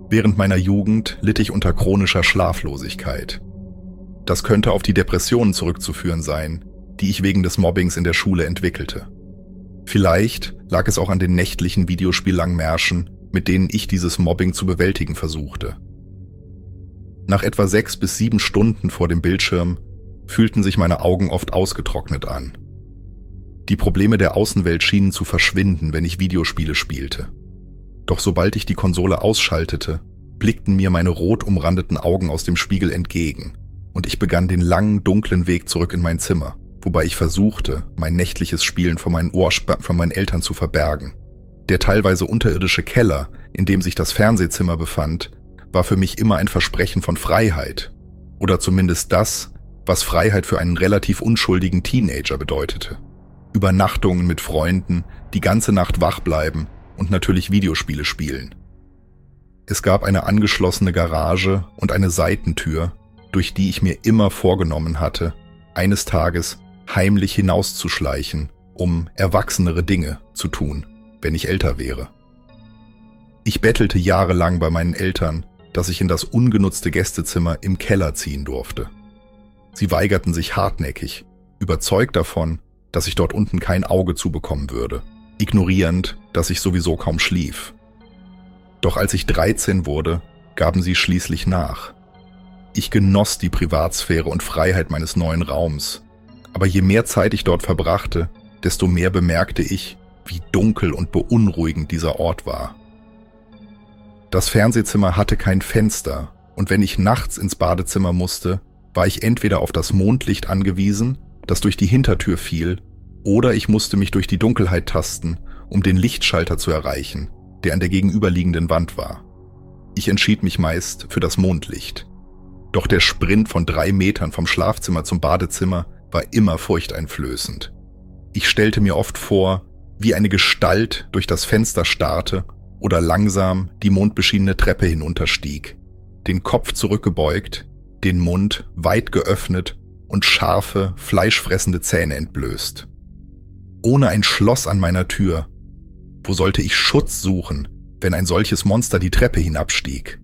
Während meiner Jugend litt ich unter chronischer Schlaflosigkeit. Das könnte auf die Depressionen zurückzuführen sein, die ich wegen des Mobbings in der Schule entwickelte. Vielleicht lag es auch an den nächtlichen Videospiellangmärschen, mit denen ich dieses Mobbing zu bewältigen versuchte. Nach etwa 6 bis 7 Stunden vor dem Bildschirm fühlten sich meine Augen oft ausgetrocknet an. Die Probleme der Außenwelt schienen zu verschwinden, wenn ich Videospiele spielte. Doch sobald ich die Konsole ausschaltete, blickten mir meine rot umrandeten Augen aus dem Spiegel entgegen und ich begann den langen, dunklen Weg zurück in mein Zimmer, wobei ich versuchte, mein nächtliches Spielen von meinen Eltern zu verbergen. Der teilweise unterirdische Keller, in dem sich das Fernsehzimmer befand, war für mich immer ein Versprechen von Freiheit. Oder zumindest das, was Freiheit für einen relativ unschuldigen Teenager bedeutete. Übernachtungen mit Freunden, die ganze Nacht wach bleiben und natürlich Videospiele spielen. Es gab eine angeschlossene Garage und eine Seitentür, durch die ich mir immer vorgenommen hatte, eines Tages heimlich hinauszuschleichen, um erwachsenere Dinge zu tun, wenn ich älter wäre. Ich bettelte jahrelang bei meinen Eltern, dass ich in das ungenutzte Gästezimmer im Keller ziehen durfte. Sie weigerten sich hartnäckig, überzeugt davon, dass ich dort unten kein Auge zubekommen würde, ignorierend, dass ich sowieso kaum schlief. Doch als ich 13 wurde, gaben sie schließlich nach. Ich genoss die Privatsphäre und Freiheit meines neuen Raums, aber je mehr Zeit ich dort verbrachte, desto mehr bemerkte ich, wie dunkel und beunruhigend dieser Ort war. Das Fernsehzimmer hatte kein Fenster und wenn ich nachts ins Badezimmer musste, war ich entweder auf das Mondlicht angewiesen, das durch die Hintertür fiel, oder ich musste mich durch die Dunkelheit tasten, um den Lichtschalter zu erreichen, der an der gegenüberliegenden Wand war. Ich entschied mich meist für das Mondlicht. Doch der Sprint von 3 Metern vom Schlafzimmer zum Badezimmer war immer furchteinflößend. Ich stellte mir oft vor, wie eine Gestalt durch das Fenster starrte oder langsam die mondbeschienene Treppe hinunterstieg, den Kopf zurückgebeugt, den Mund weit geöffnet und scharfe, fleischfressende Zähne entblößt. Ohne ein Schloss an meiner Tür, wo sollte ich Schutz suchen, wenn ein solches Monster die Treppe hinabstieg?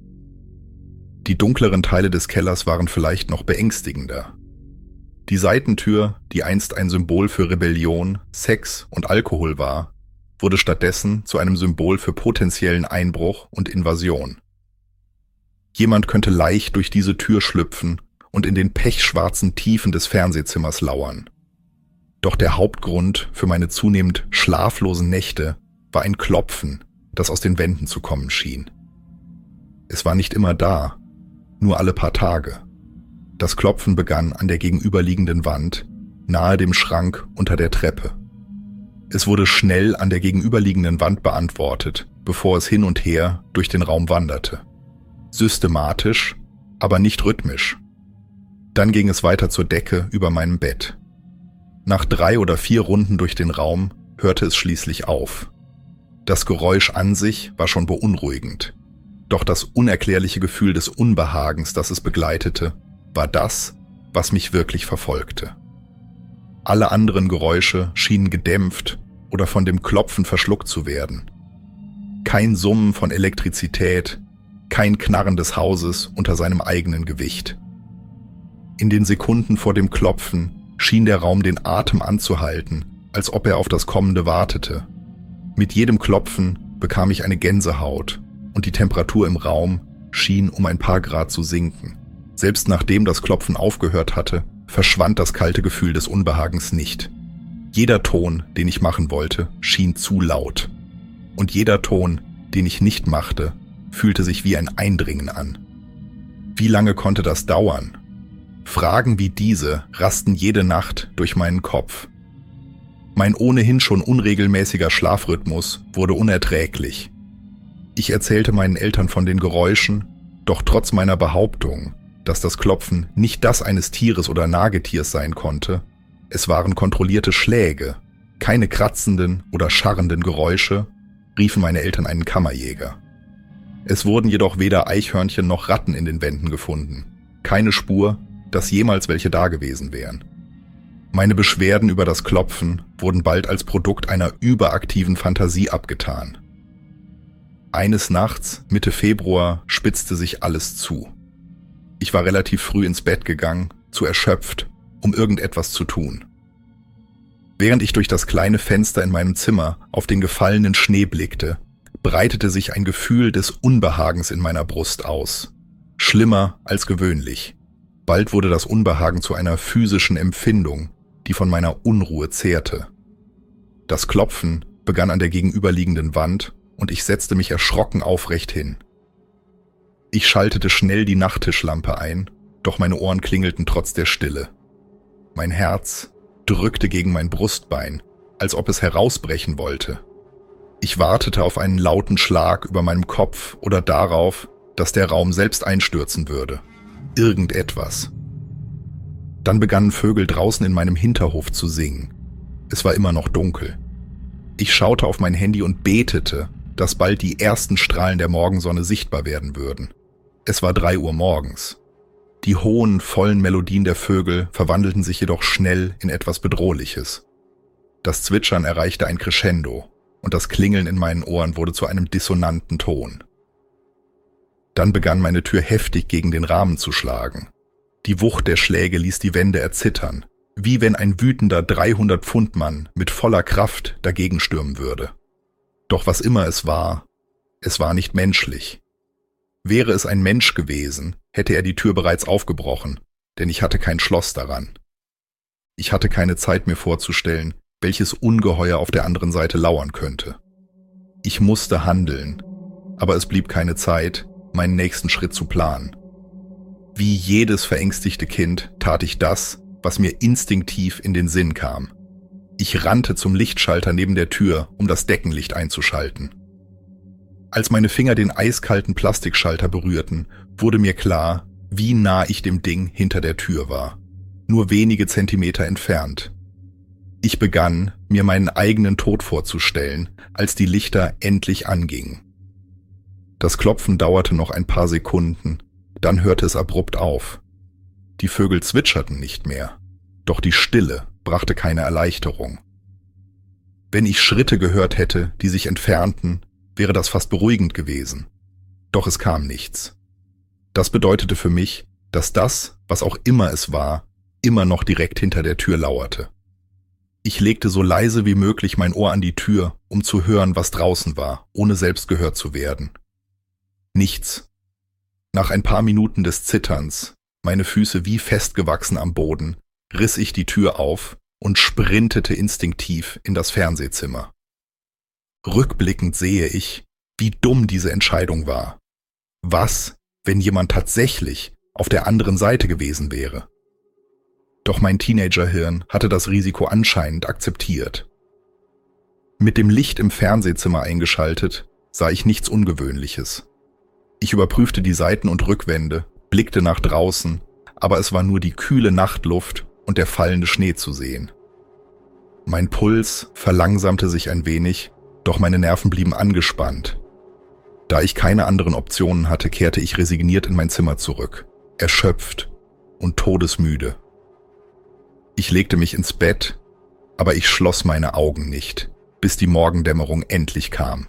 Die dunkleren Teile des Kellers waren vielleicht noch beängstigender. Die Seitentür, die einst ein Symbol für Rebellion, Sex und Alkohol war, wurde stattdessen zu einem Symbol für potenziellen Einbruch und Invasion. Jemand könnte leicht durch diese Tür schlüpfen und in den pechschwarzen Tiefen des Fernsehzimmers lauern. Doch der Hauptgrund für meine zunehmend schlaflosen Nächte war ein Klopfen, das aus den Wänden zu kommen schien. Es war nicht immer da, nur alle paar Tage. Das Klopfen begann an der gegenüberliegenden Wand, nahe dem Schrank unter der Treppe. Es wurde schnell an der gegenüberliegenden Wand beantwortet, bevor es hin und her durch den Raum wanderte. Systematisch, aber nicht rhythmisch. Dann ging es weiter zur Decke über meinem Bett. Nach 3 oder 4 Runden durch den Raum hörte es schließlich auf. Das Geräusch an sich war schon beunruhigend. Doch das unerklärliche Gefühl des Unbehagens, das es begleitete, war das, was mich wirklich verfolgte. Alle anderen Geräusche schienen gedämpft oder von dem Klopfen verschluckt zu werden. Kein Summen von Elektrizität, kein Knarren des Hauses unter seinem eigenen Gewicht. In den Sekunden vor dem Klopfen schien der Raum den Atem anzuhalten, als ob er auf das Kommende wartete. Mit jedem Klopfen bekam ich eine Gänsehaut und die Temperatur im Raum schien um ein paar Grad zu sinken. Selbst nachdem das Klopfen aufgehört hatte, verschwand das kalte Gefühl des Unbehagens nicht. Jeder Ton, den ich machen wollte, schien zu laut. Und jeder Ton, den ich nicht machte, fühlte sich wie ein Eindringen an. Wie lange konnte das dauern? Fragen wie diese rasten jede Nacht durch meinen Kopf. Mein ohnehin schon unregelmäßiger Schlafrhythmus wurde unerträglich. Ich erzählte meinen Eltern von den Geräuschen, doch trotz meiner Behauptung, dass das Klopfen nicht das eines Tieres oder Nagetiers sein konnte, es waren kontrollierte Schläge, keine kratzenden oder scharrenden Geräusche, riefen meine Eltern einen Kammerjäger. Es wurden jedoch weder Eichhörnchen noch Ratten in den Wänden gefunden, keine Spur, dass jemals welche dagewesen wären. Meine Beschwerden über das Klopfen wurden bald als Produkt einer überaktiven Fantasie abgetan. Eines Nachts, Mitte Februar, spitzte sich alles zu. Ich war relativ früh ins Bett gegangen, zu erschöpft, um irgendetwas zu tun. Während ich durch das kleine Fenster in meinem Zimmer auf den gefallenen Schnee blickte, breitete sich ein Gefühl des Unbehagens in meiner Brust aus. Schlimmer als gewöhnlich. Bald wurde das Unbehagen zu einer physischen Empfindung, die von meiner Unruhe zehrte. Das Klopfen begann an der gegenüberliegenden Wand und ich setzte mich erschrocken aufrecht hin. Ich schaltete schnell die Nachttischlampe ein, doch meine Ohren klingelten trotz der Stille. Mein Herz drückte gegen mein Brustbein, als ob es herausbrechen wollte. Ich wartete auf einen lauten Schlag über meinem Kopf oder darauf, dass der Raum selbst einstürzen würde. Irgendetwas. Dann begannen Vögel draußen in meinem Hinterhof zu singen. Es war immer noch dunkel. Ich schaute auf mein Handy und betete, dass bald die ersten Strahlen der Morgensonne sichtbar werden würden. Es war 3 Uhr morgens. Die hohen, vollen Melodien der Vögel verwandelten sich jedoch schnell in etwas Bedrohliches. Das Zwitschern erreichte ein Crescendo und das Klingeln in meinen Ohren wurde zu einem dissonanten Ton. Dann begann meine Tür heftig gegen den Rahmen zu schlagen. Die Wucht der Schläge ließ die Wände erzittern, wie wenn ein wütender 300-Pfund-Mann mit voller Kraft dagegen stürmen würde. Doch was immer es war nicht menschlich. Wäre es ein Mensch gewesen, hätte er die Tür bereits aufgebrochen, denn ich hatte kein Schloss daran. Ich hatte keine Zeit mir vorzustellen, welches Ungeheuer auf der anderen Seite lauern könnte. Ich musste handeln, aber es blieb keine Zeit, meinen nächsten Schritt zu planen. Wie jedes verängstigte Kind tat ich das, was mir instinktiv in den Sinn kam. Ich rannte zum Lichtschalter neben der Tür, um das Deckenlicht einzuschalten. Als meine Finger den eiskalten Plastikschalter berührten, wurde mir klar, wie nah ich dem Ding hinter der Tür war. Nur wenige Zentimeter entfernt. Ich begann, mir meinen eigenen Tod vorzustellen, als die Lichter endlich angingen. Das Klopfen dauerte noch ein paar Sekunden, dann hörte es abrupt auf. Die Vögel zwitscherten nicht mehr, doch die Stille brachte keine Erleichterung. Wenn ich Schritte gehört hätte, die sich entfernten, wäre das fast beruhigend gewesen. Doch es kam nichts. Das bedeutete für mich, dass das, was auch immer es war, immer noch direkt hinter der Tür lauerte. Ich legte so leise wie möglich mein Ohr an die Tür, um zu hören, was draußen war, ohne selbst gehört zu werden. Nichts. Nach ein paar Minuten des Zitterns, meine Füße wie festgewachsen am Boden, riss ich die Tür auf und sprintete instinktiv in das Fernsehzimmer. Rückblickend sehe ich, wie dumm diese Entscheidung war. Was, wenn jemand tatsächlich auf der anderen Seite gewesen wäre? Doch mein Teenagerhirn hatte das Risiko anscheinend akzeptiert. Mit dem Licht im Fernsehzimmer eingeschaltet, sah ich nichts Ungewöhnliches. Ich überprüfte die Seiten- und Rückwände, blickte nach draußen, aber es war nur die kühle Nachtluft und der fallende Schnee zu sehen. Mein Puls verlangsamte sich ein wenig, doch meine Nerven blieben angespannt. Da ich keine anderen Optionen hatte, kehrte ich resigniert in mein Zimmer zurück, erschöpft und todesmüde. Ich legte mich ins Bett, aber ich schloss meine Augen nicht, bis die Morgendämmerung endlich kam.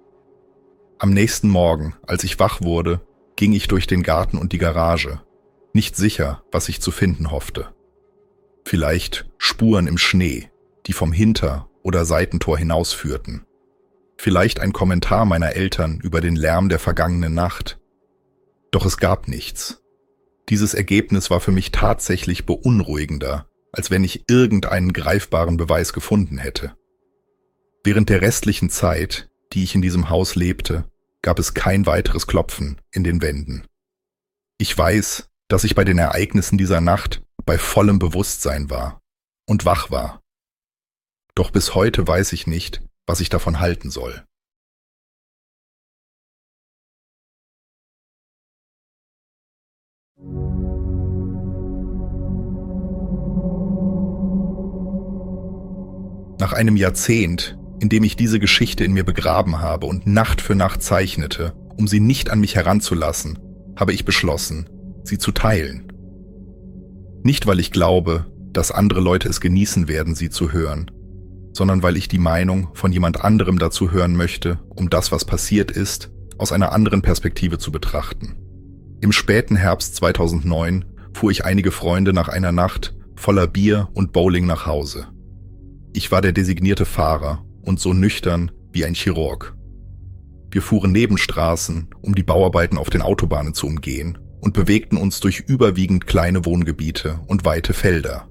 Am nächsten Morgen, als ich wach wurde, ging ich durch den Garten und die Garage, nicht sicher, was ich zu finden hoffte. Vielleicht Spuren im Schnee, die vom Hinter- oder Seitentor hinausführten. Vielleicht ein Kommentar meiner Eltern über den Lärm der vergangenen Nacht. Doch es gab nichts. Dieses Ergebnis war für mich tatsächlich beunruhigender, als wenn ich irgendeinen greifbaren Beweis gefunden hätte. Während der restlichen Zeit, die ich in diesem Haus lebte, gab es kein weiteres Klopfen in den Wänden. Ich weiß, dass ich bei den Ereignissen dieser Nacht bei vollem Bewusstsein war und wach war. Doch bis heute weiß ich nicht, was ich davon halten soll. Nach einem Jahrzehnt, in dem ich diese Geschichte in mir begraben habe und Nacht für Nacht zeichnete, um sie nicht an mich heranzulassen, habe ich beschlossen, sie zu teilen. Nicht, weil ich glaube, dass andere Leute es genießen werden, sie zu hören, sondern weil ich die Meinung von jemand anderem dazu hören möchte, um das, was passiert ist, aus einer anderen Perspektive zu betrachten. Im späten Herbst 2009 fuhr ich einige Freunde nach einer Nacht voller Bier und Bowling nach Hause. Ich war der designierte Fahrer und so nüchtern wie ein Chirurg. Wir fuhren Nebenstraßen, um die Bauarbeiten auf den Autobahnen zu umgehen und bewegten uns durch überwiegend kleine Wohngebiete und weite Felder.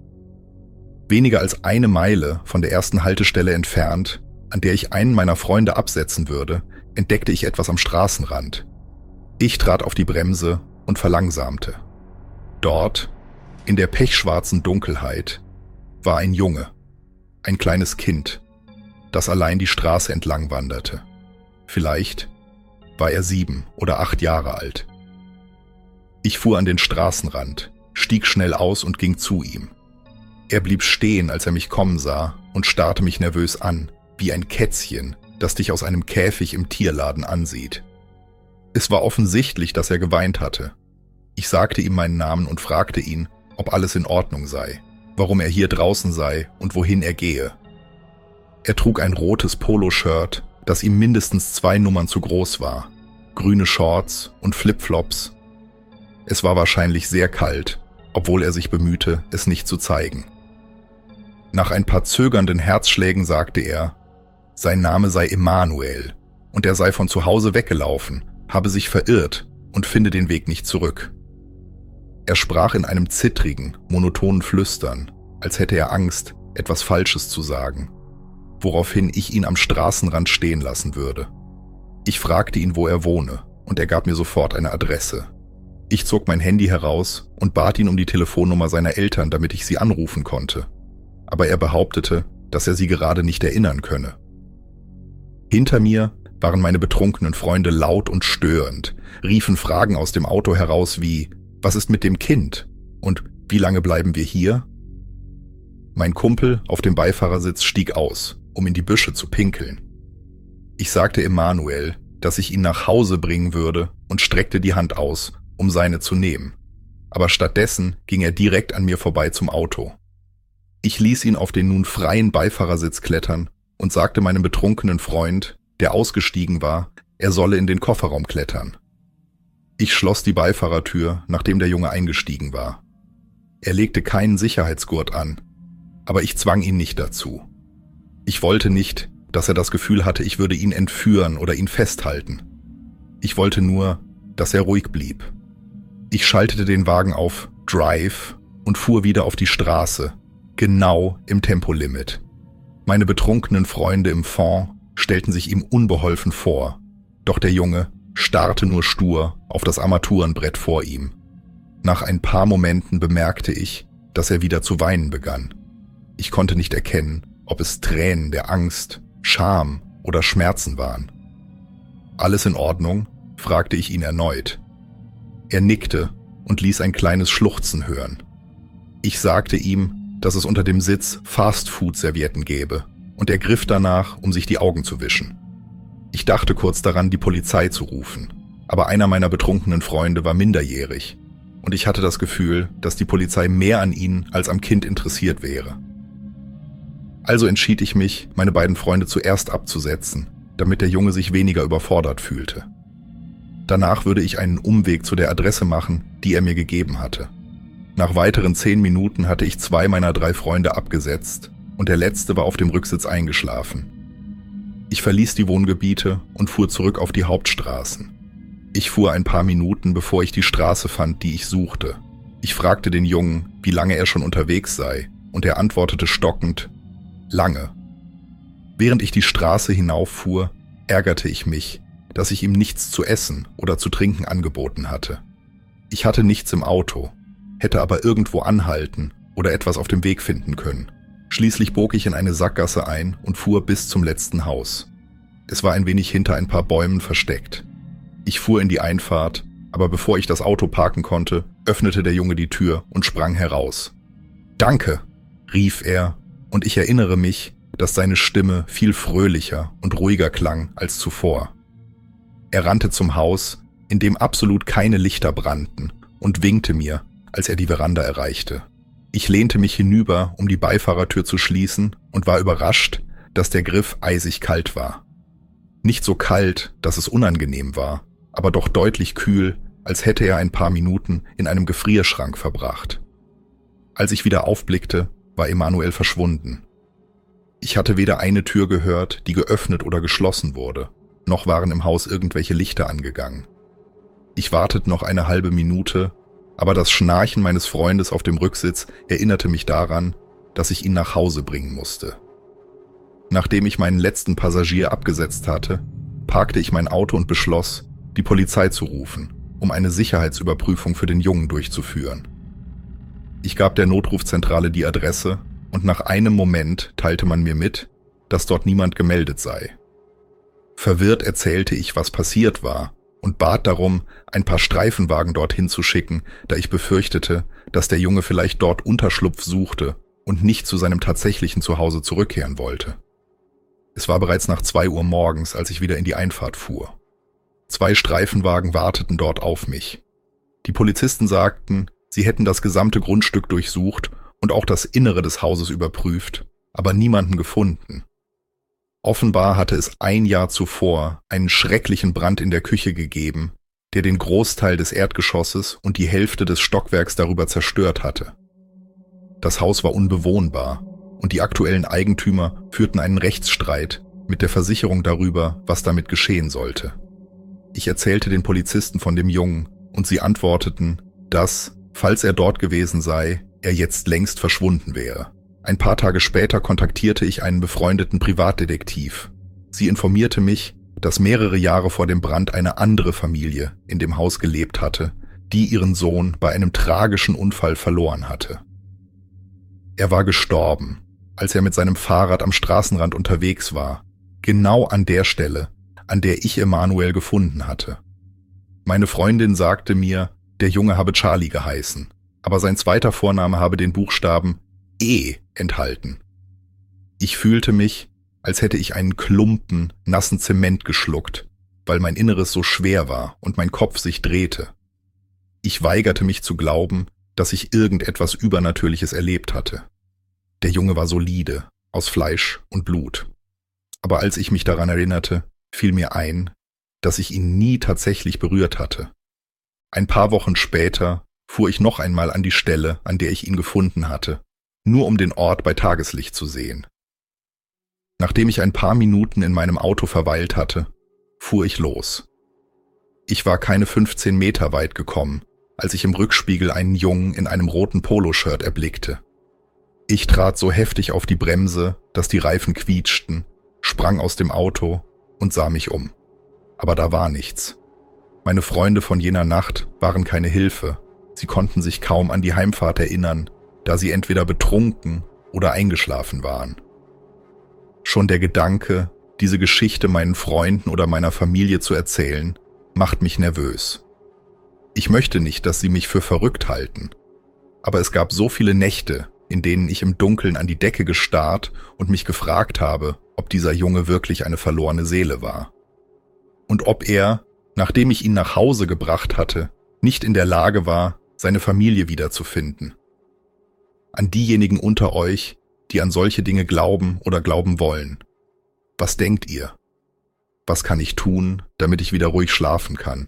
Weniger als eine Meile von der ersten Haltestelle entfernt, an der ich einen meiner Freunde absetzen würde, entdeckte ich etwas am Straßenrand. Ich trat auf die Bremse und verlangsamte. Dort, in der pechschwarzen Dunkelheit, war ein Junge, ein kleines Kind, das allein die Straße entlang wanderte. Vielleicht war er 7 oder 8 Jahre alt. Ich fuhr an den Straßenrand, stieg schnell aus und ging zu ihm. Er blieb stehen, als er mich kommen sah, und starrte mich nervös an, wie ein Kätzchen, das dich aus einem Käfig im Tierladen ansieht. Es war offensichtlich, dass er geweint hatte. Ich sagte ihm meinen Namen und fragte ihn, ob alles in Ordnung sei, warum er hier draußen sei und wohin er gehe. Er trug ein rotes Poloshirt, das ihm mindestens 2 Nummern zu groß war, grüne Shorts und Flipflops. Es war wahrscheinlich sehr kalt, obwohl er sich bemühte, es nicht zu zeigen. Nach ein paar zögernden Herzschlägen sagte er, sein Name sei Emanuel und er sei von zu Hause weggelaufen, habe sich verirrt und finde den Weg nicht zurück. Er sprach in einem zittrigen, monotonen Flüstern, als hätte er Angst, etwas Falsches zu sagen, woraufhin ich ihn am Straßenrand stehen lassen würde. Ich fragte ihn, wo er wohne, und er gab mir sofort eine Adresse. Ich zog mein Handy heraus und bat ihn um die Telefonnummer seiner Eltern, damit ich sie anrufen konnte. Aber er behauptete, dass er sie gerade nicht erinnern könne. Hinter mir waren meine betrunkenen Freunde laut und störend, riefen Fragen aus dem Auto heraus wie, was ist mit dem Kind? Und wie lange bleiben wir hier? Mein Kumpel auf dem Beifahrersitz stieg aus, um in die Büsche zu pinkeln. Ich sagte Emanuel, dass ich ihn nach Hause bringen würde und streckte die Hand aus, um seine zu nehmen. Aber stattdessen ging er direkt an mir vorbei zum Auto. Ich ließ ihn auf den nun freien Beifahrersitz klettern und sagte meinem betrunkenen Freund, der ausgestiegen war, er solle in den Kofferraum klettern. Ich schloss die Beifahrertür, nachdem der Junge eingestiegen war. Er legte keinen Sicherheitsgurt an, aber ich zwang ihn nicht dazu. Ich wollte nicht, dass er das Gefühl hatte, ich würde ihn entführen oder ihn festhalten. Ich wollte nur, dass er ruhig blieb. Ich schaltete den Wagen auf Drive und fuhr wieder auf die Straße, genau im Tempolimit. Meine betrunkenen Freunde im Fond stellten sich ihm unbeholfen vor, doch der Junge starrte nur stur auf das Armaturenbrett vor ihm. Nach ein paar Momenten bemerkte ich, dass er wieder zu weinen begann. Ich konnte nicht erkennen, ob es Tränen der Angst, Scham oder Schmerzen waren. »Alles in Ordnung?« fragte ich ihn erneut. Er nickte und ließ ein kleines Schluchzen hören. Ich sagte ihm, dass es unter dem Sitz Fastfood-Servietten gäbe, und er griff danach, um sich die Augen zu wischen. Ich dachte kurz daran, die Polizei zu rufen, aber einer meiner betrunkenen Freunde war minderjährig, und ich hatte das Gefühl, dass die Polizei mehr an ihn als am Kind interessiert wäre. Also entschied ich mich, meine beiden Freunde zuerst abzusetzen, damit der Junge sich weniger überfordert fühlte. Danach würde ich einen Umweg zu der Adresse machen, die er mir gegeben hatte. Nach weiteren 10 Minuten hatte ich 2 meiner 3 Freunde abgesetzt und der letzte war auf dem Rücksitz eingeschlafen. Ich verließ die Wohngebiete und fuhr zurück auf die Hauptstraßen. Ich fuhr ein paar Minuten, bevor ich die Straße fand, die ich suchte. Ich fragte den Jungen, wie lange er schon unterwegs sei, und er antwortete stockend, lange. Während ich die Straße hinauffuhr, ärgerte ich mich, dass ich ihm nichts zu essen oder zu trinken angeboten hatte. Ich hatte nichts im Auto, hätte aber irgendwo anhalten oder etwas auf dem Weg finden können. Schließlich bog ich in eine Sackgasse ein und fuhr bis zum letzten Haus. Es war ein wenig hinter ein paar Bäumen versteckt. Ich fuhr in die Einfahrt, aber bevor ich das Auto parken konnte, öffnete der Junge die Tür und sprang heraus. »Danke«, rief er, und ich erinnere mich, dass seine Stimme viel fröhlicher und ruhiger klang als zuvor. Er rannte zum Haus, in dem absolut keine Lichter brannten, und winkte mir, als er die Veranda erreichte. Ich lehnte mich hinüber, um die Beifahrertür zu schließen, und war überrascht, dass der Griff eisig kalt war. Nicht so kalt, dass es unangenehm war, aber doch deutlich kühl, als hätte er ein paar Minuten in einem Gefrierschrank verbracht. Als ich wieder aufblickte, war Emanuel verschwunden. Ich hatte weder eine Tür gehört, die geöffnet oder geschlossen wurde, noch waren im Haus irgendwelche Lichter angegangen. Ich wartete noch eine halbe Minute, aber das Schnarchen meines Freundes auf dem Rücksitz erinnerte mich daran, dass ich ihn nach Hause bringen musste. Nachdem ich meinen letzten Passagier abgesetzt hatte, parkte ich mein Auto und beschloss, die Polizei zu rufen, um eine Sicherheitsüberprüfung für den Jungen durchzuführen. Ich gab der Notrufzentrale die Adresse und nach einem Moment teilte man mir mit, dass dort niemand gemeldet sei. Verwirrt erzählte ich, was passiert war und bat darum, ein paar Streifenwagen dorthin zu schicken, da ich befürchtete, dass der Junge vielleicht dort Unterschlupf suchte und nicht zu seinem tatsächlichen Zuhause zurückkehren wollte. Es war bereits nach 2 Uhr morgens, als ich wieder in die Einfahrt fuhr. 2 Streifenwagen warteten dort auf mich. Die Polizisten sagten, sie hätten das gesamte Grundstück durchsucht und auch das Innere des Hauses überprüft, aber niemanden gefunden. Offenbar hatte es 1 Jahr zuvor einen schrecklichen Brand in der Küche gegeben, der den Großteil des Erdgeschosses und die Hälfte des Stockwerks darüber zerstört hatte. Das Haus war unbewohnbar und die aktuellen Eigentümer führten einen Rechtsstreit mit der Versicherung darüber, was damit geschehen sollte. Ich erzählte den Polizisten von dem Jungen und sie antworteten, dass, falls er dort gewesen sei, er jetzt längst verschwunden wäre. Ein paar Tage später kontaktierte ich einen befreundeten Privatdetektiv. Sie informierte mich, dass mehrere Jahre vor dem Brand eine andere Familie in dem Haus gelebt hatte, die ihren Sohn bei einem tragischen Unfall verloren hatte. Er war gestorben, als er mit seinem Fahrrad am Straßenrand unterwegs war, genau an der Stelle, an der ich Emanuel gefunden hatte. Meine Freundin sagte mir, der Junge habe Charlie geheißen, aber sein zweiter Vorname habe den Buchstaben E enthalten. Ich fühlte mich, als hätte ich einen Klumpen nassen Zement geschluckt, weil mein Inneres so schwer war und mein Kopf sich drehte. Ich weigerte mich zu glauben, dass ich irgendetwas Übernatürliches erlebt hatte. Der Junge war solide, aus Fleisch und Blut. Aber als ich mich daran erinnerte, fiel mir ein, dass ich ihn nie tatsächlich berührt hatte. Ein paar Wochen später fuhr ich noch einmal an die Stelle, an der ich ihn gefunden hatte, nur um den Ort bei Tageslicht zu sehen. Nachdem ich ein paar Minuten in meinem Auto verweilt hatte, fuhr ich los. Ich war keine 15 Meter weit gekommen, als ich im Rückspiegel einen Jungen in einem roten Poloshirt erblickte. Ich trat so heftig auf die Bremse, dass die Reifen quietschten, sprang aus dem Auto und sah mich um. Aber da war nichts. Meine Freunde von jener Nacht waren keine Hilfe. Sie konnten sich kaum an die Heimfahrt erinnern, da sie entweder betrunken oder eingeschlafen waren. Schon der Gedanke, diese Geschichte meinen Freunden oder meiner Familie zu erzählen, macht mich nervös. Ich möchte nicht, dass sie mich für verrückt halten, aber es gab so viele Nächte, in denen ich im Dunkeln an die Decke gestarrt und mich gefragt habe, ob dieser Junge wirklich eine verlorene Seele war. Und ob er, nachdem ich ihn nach Hause gebracht hatte, nicht in der Lage war, seine Familie wiederzufinden. An diejenigen unter euch, die an solche Dinge glauben oder glauben wollen. Was denkt ihr? Was kann ich tun, damit ich wieder ruhig schlafen kann?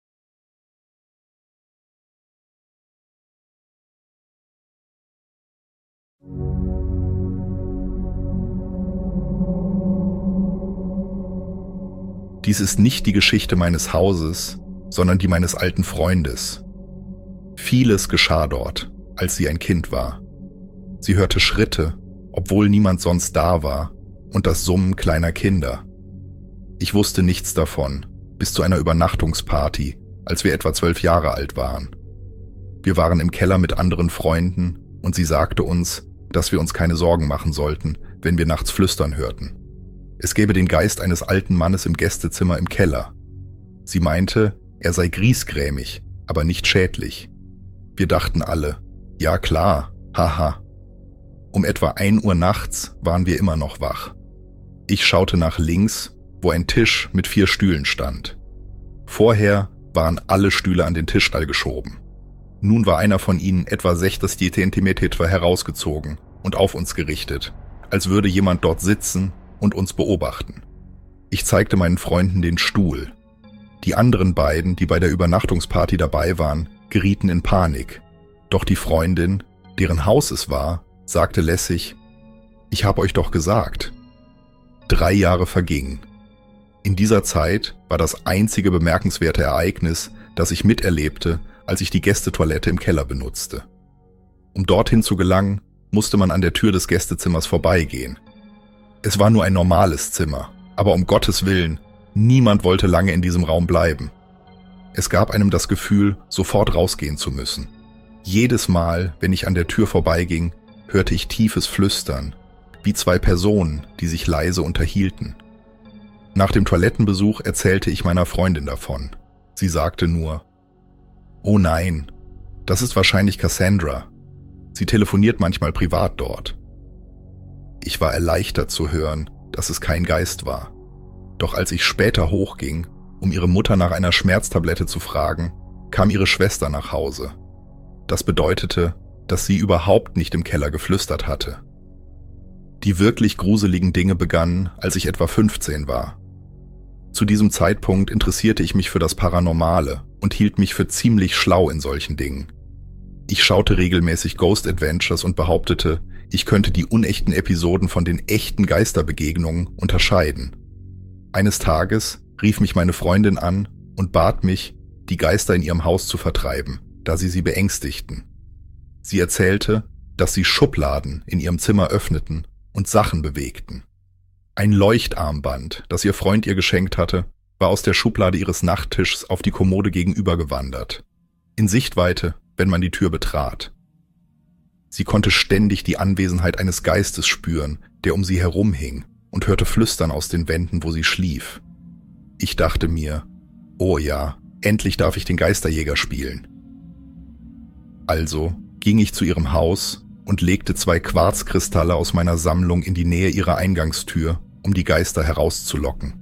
Dies ist nicht die Geschichte meines Hauses, sondern die meines alten Freundes. Vieles geschah dort, als sie ein Kind war. Sie hörte Schritte, obwohl niemand sonst da war, und das Summen kleiner Kinder. Ich wusste nichts davon, bis zu einer Übernachtungsparty, als wir etwa 12 Jahre alt waren. Wir waren im Keller mit anderen Freunden und sie sagte uns, dass wir uns keine Sorgen machen sollten, wenn wir nachts flüstern hörten. Es gäbe den Geist eines alten Mannes im Gästezimmer im Keller. Sie meinte, er sei griesgrämig, aber nicht schädlich. Wir dachten alle, ja klar, haha. Um etwa 1 Uhr nachts waren wir immer noch wach. Ich schaute nach links, wo ein Tisch mit 4 Stühlen stand. Vorher waren alle Stühle an den Tischstall geschoben. Nun war einer von ihnen etwa 60 Zentimeter herausgezogen und auf uns gerichtet, als würde jemand dort sitzen und uns beobachten. Ich zeigte meinen Freunden den Stuhl. Die anderen beiden, die bei der Übernachtungsparty dabei waren, gerieten in Panik. Doch die Freundin, deren Haus es war, sagte lässig: »Ich habe euch doch gesagt.« 3 Jahre vergingen. In dieser Zeit war das einzige bemerkenswerte Ereignis, das ich miterlebte, als ich die Gästetoilette im Keller benutzte. Um dorthin zu gelangen, musste man an der Tür des Gästezimmers vorbeigehen. Es war nur ein normales Zimmer, aber um Gottes Willen, niemand wollte lange in diesem Raum bleiben. Es gab einem das Gefühl, sofort rausgehen zu müssen. Jedes Mal, wenn ich an der Tür vorbeiging, hörte ich tiefes Flüstern, wie 2 Personen, die sich leise unterhielten. Nach dem Toilettenbesuch erzählte ich meiner Freundin davon. Sie sagte nur: »Oh nein, das ist wahrscheinlich Cassandra. Sie telefoniert manchmal privat dort.« Ich war erleichtert zu hören, dass es kein Geist war. Doch als ich später hochging, um ihre Mutter nach einer Schmerztablette zu fragen, kam ihre Schwester nach Hause. Das bedeutete, dass sie überhaupt nicht im Keller geflüstert hatte. Die wirklich gruseligen Dinge begannen, als ich etwa 15 war. Zu diesem Zeitpunkt interessierte ich mich für das Paranormale und hielt mich für ziemlich schlau in solchen Dingen. Ich schaute regelmäßig Ghost Adventures und behauptete, ich könnte die unechten Episoden von den echten Geisterbegegnungen unterscheiden. Eines Tages rief mich meine Freundin an und bat mich, die Geister in ihrem Haus zu vertreiben, da sie beängstigten. Sie erzählte, dass sie Schubladen in ihrem Zimmer öffneten und Sachen bewegten. Ein Leuchtarmband, das ihr Freund ihr geschenkt hatte, war aus der Schublade ihres Nachttischs auf die Kommode gegenüber gewandert. In Sichtweite, wenn man die Tür betrat. Sie konnte ständig die Anwesenheit eines Geistes spüren, der um sie herumhing, und hörte Flüstern aus den Wänden, wo sie schlief. Ich dachte mir: Oh ja, endlich darf ich den Geisterjäger spielen. Also ging ich zu ihrem Haus und legte 2 Quarzkristalle aus meiner Sammlung in die Nähe ihrer Eingangstür, um die Geister herauszulocken.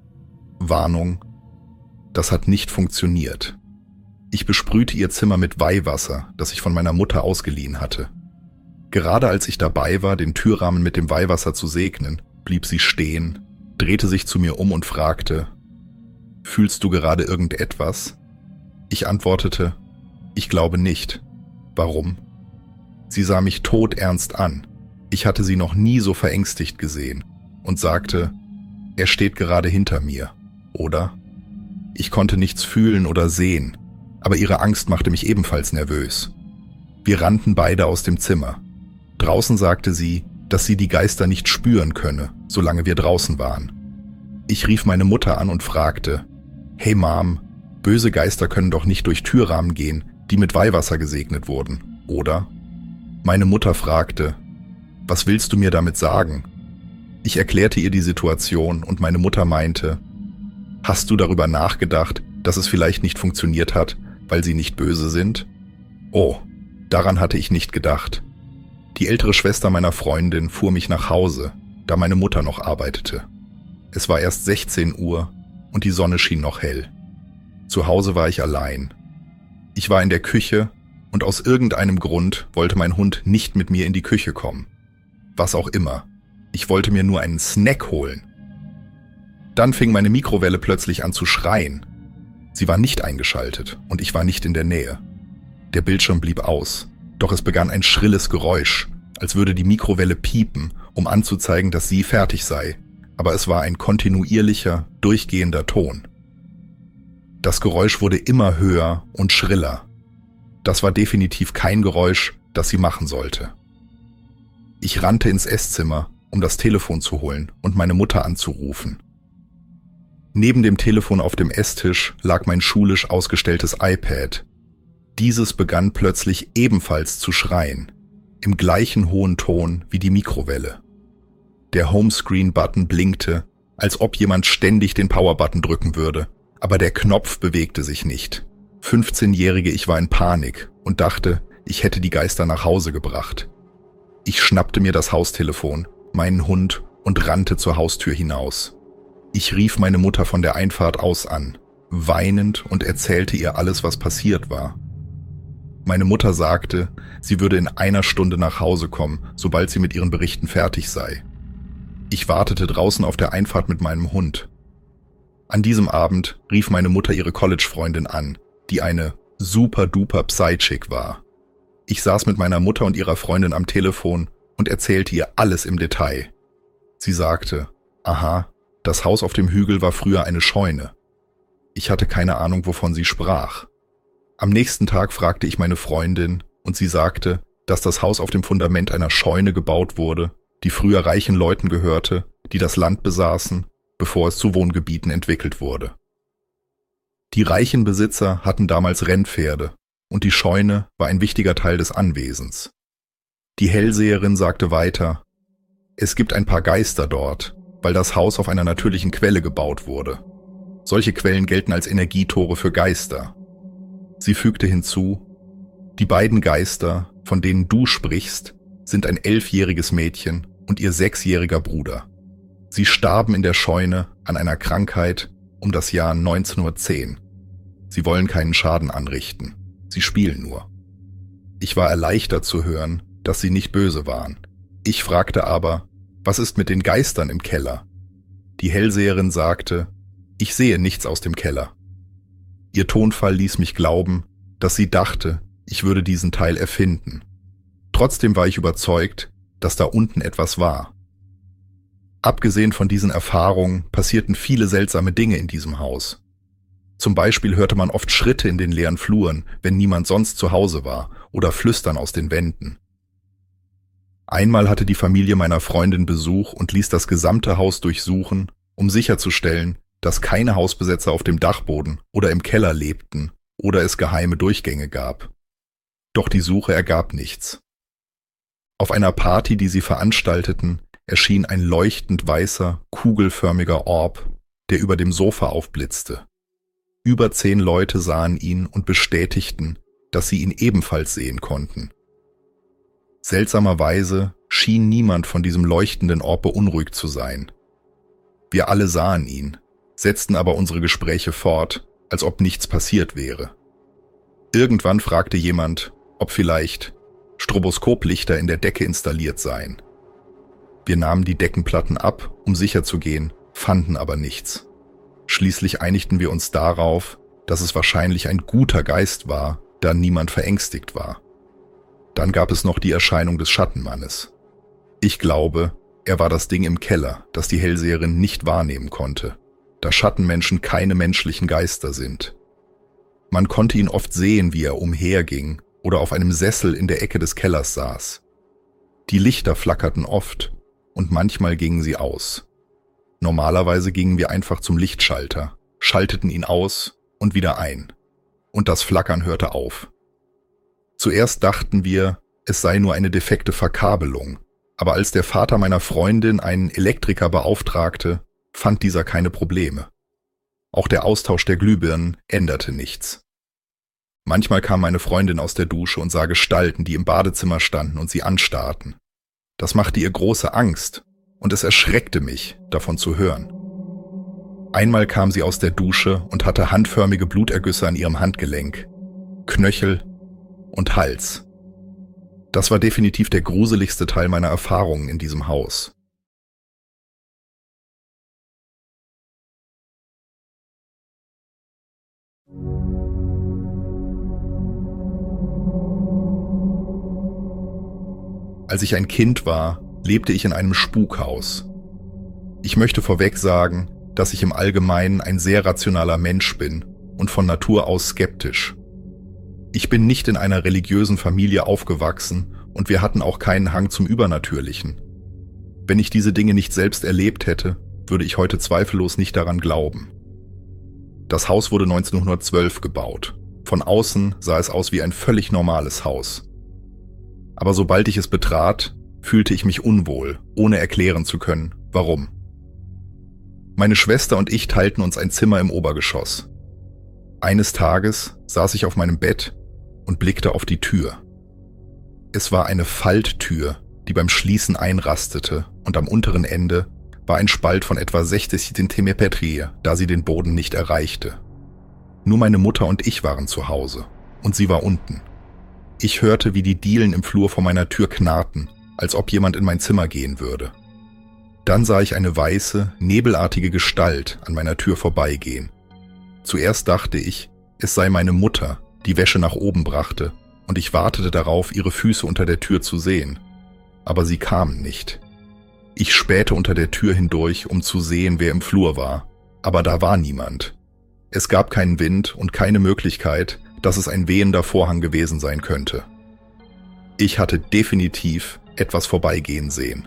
Warnung: Das hat nicht funktioniert. Ich besprühte ihr Zimmer mit Weihwasser, das ich von meiner Mutter ausgeliehen hatte. Gerade als ich dabei war, den Türrahmen mit dem Weihwasser zu segnen, blieb sie stehen, drehte sich zu mir um und fragte: »Fühlst du gerade irgendetwas?« Ich antwortete: »Ich glaube nicht.« »Warum?« Sie sah mich todernst an. Ich hatte sie noch nie so verängstigt gesehen und sagte: »Er steht gerade hinter mir, oder?« Ich konnte nichts fühlen oder sehen, aber ihre Angst machte mich ebenfalls nervös. Wir rannten beide aus dem Zimmer. Draußen sagte sie, dass sie die Geister nicht spüren könne, solange wir draußen waren. Ich rief meine Mutter an und fragte: »Hey Mom, böse Geister können doch nicht durch Türrahmen gehen, die mit Weihwasser gesegnet wurden, oder?« Meine Mutter fragte: »Was willst du mir damit sagen?« Ich erklärte ihr die Situation und meine Mutter meinte: »Hast du darüber nachgedacht, dass es vielleicht nicht funktioniert hat, weil sie nicht böse sind?« Oh, daran hatte ich nicht gedacht. Die ältere Schwester meiner Freundin fuhr mich nach Hause, da meine Mutter noch arbeitete. Es war erst 16 Uhr und die Sonne schien noch hell. Zu Hause war ich allein. Ich war in der Küche und aus irgendeinem Grund wollte mein Hund nicht mit mir in die Küche kommen. Was auch immer. Ich wollte mir nur einen Snack holen. Dann fing meine Mikrowelle plötzlich an zu schreien. Sie war nicht eingeschaltet und ich war nicht in der Nähe. Der Bildschirm blieb aus, doch es begann ein schrilles Geräusch, als würde die Mikrowelle piepen, um anzuzeigen, dass sie fertig sei, aber es war ein kontinuierlicher, durchgehender Ton. Das Geräusch wurde immer höher und schriller. Das war definitiv kein Geräusch, das sie machen sollte. Ich rannte ins Esszimmer, um das Telefon zu holen und meine Mutter anzurufen. Neben dem Telefon auf dem Esstisch lag mein schulisch ausgestelltes iPad. Dieses begann plötzlich ebenfalls zu schreien, im gleichen hohen Ton wie die Mikrowelle. Der Homescreen-Button blinkte, als ob jemand ständig den Power-Button drücken würde, aber der Knopf bewegte sich nicht. 15-Jährige ich war in Panik und dachte, ich hätte die Geister nach Hause gebracht. Ich schnappte mir das Haustelefon, meinen Hund und rannte zur Haustür hinaus. Ich rief meine Mutter von der Einfahrt aus an, weinend, und erzählte ihr alles, was passiert war. Meine Mutter sagte, sie würde in 1 Stunde nach Hause kommen, sobald sie mit ihren Berichten fertig sei. Ich wartete draußen auf der Einfahrt mit meinem Hund, An diesem Abend rief meine Mutter ihre College-Freundin an, die eine super-duper Psy-Chick war. Ich saß mit meiner Mutter und ihrer Freundin am Telefon und erzählte ihr alles im Detail. Sie sagte, aha, das Haus auf dem Hügel war früher eine Scheune. Ich hatte keine Ahnung, wovon sie sprach. Am nächsten Tag fragte ich meine Freundin und sie sagte, dass das Haus auf dem Fundament einer Scheune gebaut wurde, die früher reichen Leuten gehörte, die das Land besaßen, bevor es zu Wohngebieten entwickelt wurde. Die reichen Besitzer hatten damals Rennpferde und die Scheune war ein wichtiger Teil des Anwesens. Die Hellseherin sagte weiter, es gibt ein paar Geister dort, weil das Haus auf einer natürlichen Quelle gebaut wurde. Solche Quellen gelten als Energietore für Geister. Sie fügte hinzu, die beiden Geister, von denen du sprichst, sind ein 11-jähriges Mädchen und ihr 6-jähriger Bruder. Sie starben in der Scheune an einer Krankheit um das Jahr 1910. Sie wollen keinen Schaden anrichten. Sie spielen nur. Ich war erleichtert zu hören, dass sie nicht böse waren. Ich fragte aber, was ist mit den Geistern im Keller? Die Hellseherin sagte, ich sehe nichts aus dem Keller. Ihr Tonfall ließ mich glauben, dass sie dachte, ich würde diesen Teil erfinden. Trotzdem war ich überzeugt, dass da unten etwas war. Abgesehen von diesen Erfahrungen passierten viele seltsame Dinge in diesem Haus. Zum Beispiel hörte man oft Schritte in den leeren Fluren, wenn niemand sonst zu Hause war, oder Flüstern aus den Wänden. Einmal hatte die Familie meiner Freundin Besuch und ließ das gesamte Haus durchsuchen, um sicherzustellen, dass keine Hausbesetzer auf dem Dachboden oder im Keller lebten oder es geheime Durchgänge gab. Doch die Suche ergab nichts. Auf einer Party, die sie veranstalteten, erschien ein leuchtend weißer, kugelförmiger Orb, der über dem Sofa aufblitzte. Über 10 Leute sahen ihn und bestätigten, dass sie ihn ebenfalls sehen konnten. Seltsamerweise schien niemand von diesem leuchtenden Orb beunruhigt zu sein. Wir alle sahen ihn, setzten aber unsere Gespräche fort, als ob nichts passiert wäre. Irgendwann fragte jemand, ob vielleicht Stroboskoplichter in der Decke installiert seien. Wir nahmen die Deckenplatten ab, um sicherzugehen, fanden aber nichts. Schließlich einigten wir uns darauf, dass es wahrscheinlich ein guter Geist war, da niemand verängstigt war. Dann gab es noch die Erscheinung des Schattenmannes. Ich glaube, er war das Ding im Keller, das die Hellseherin nicht wahrnehmen konnte, da Schattenmenschen keine menschlichen Geister sind. Man konnte ihn oft sehen, wie er umherging oder auf einem Sessel in der Ecke des Kellers saß. Die Lichter flackerten oft und manchmal gingen sie aus. Normalerweise gingen wir einfach zum Lichtschalter, schalteten ihn aus und wieder ein. Und das Flackern hörte auf. Zuerst dachten wir, es sei nur eine defekte Verkabelung, aber als der Vater meiner Freundin einen Elektriker beauftragte, fand dieser keine Probleme. Auch der Austausch der Glühbirnen änderte nichts. Manchmal kam meine Freundin aus der Dusche und sah Gestalten, die im Badezimmer standen und sie anstarrten. Das machte ihr große Angst und es erschreckte mich, davon zu hören. Einmal kam sie aus der Dusche und hatte handförmige Blutergüsse an ihrem Handgelenk, Knöchel und Hals. Das war definitiv der gruseligste Teil meiner Erfahrungen in diesem Haus. Als ich ein Kind war, lebte ich in einem Spukhaus. Ich möchte vorweg sagen, dass ich im Allgemeinen ein sehr rationaler Mensch bin und von Natur aus skeptisch. Ich bin nicht in einer religiösen Familie aufgewachsen und wir hatten auch keinen Hang zum Übernatürlichen. Wenn ich diese Dinge nicht selbst erlebt hätte, würde ich heute zweifellos nicht daran glauben. Das Haus wurde 1912 gebaut. Von außen sah es aus wie ein völlig normales Haus. Aber sobald ich es betrat, fühlte ich mich unwohl, ohne erklären zu können, warum. Meine Schwester und ich teilten uns ein Zimmer im Obergeschoss. Eines Tages saß ich auf meinem Bett und blickte auf die Tür. Es war eine Falttür, die beim Schließen einrastete und am unteren Ende war ein Spalt von etwa 60 cm, da sie den Boden nicht erreichte. Nur meine Mutter und ich waren zu Hause und sie war unten. Ich hörte, wie die Dielen im Flur vor meiner Tür knarrten, als ob jemand in mein Zimmer gehen würde. Dann sah ich eine weiße, nebelartige Gestalt an meiner Tür vorbeigehen. Zuerst dachte ich, es sei meine Mutter, die Wäsche nach oben brachte, und ich wartete darauf, ihre Füße unter der Tür zu sehen. Aber sie kamen nicht. Ich spähte unter der Tür hindurch, um zu sehen, wer im Flur war, aber da war niemand. Es gab keinen Wind und keine Möglichkeit, dass es ein wehender Vorhang gewesen sein könnte. Ich hatte definitiv etwas vorbeigehen sehen.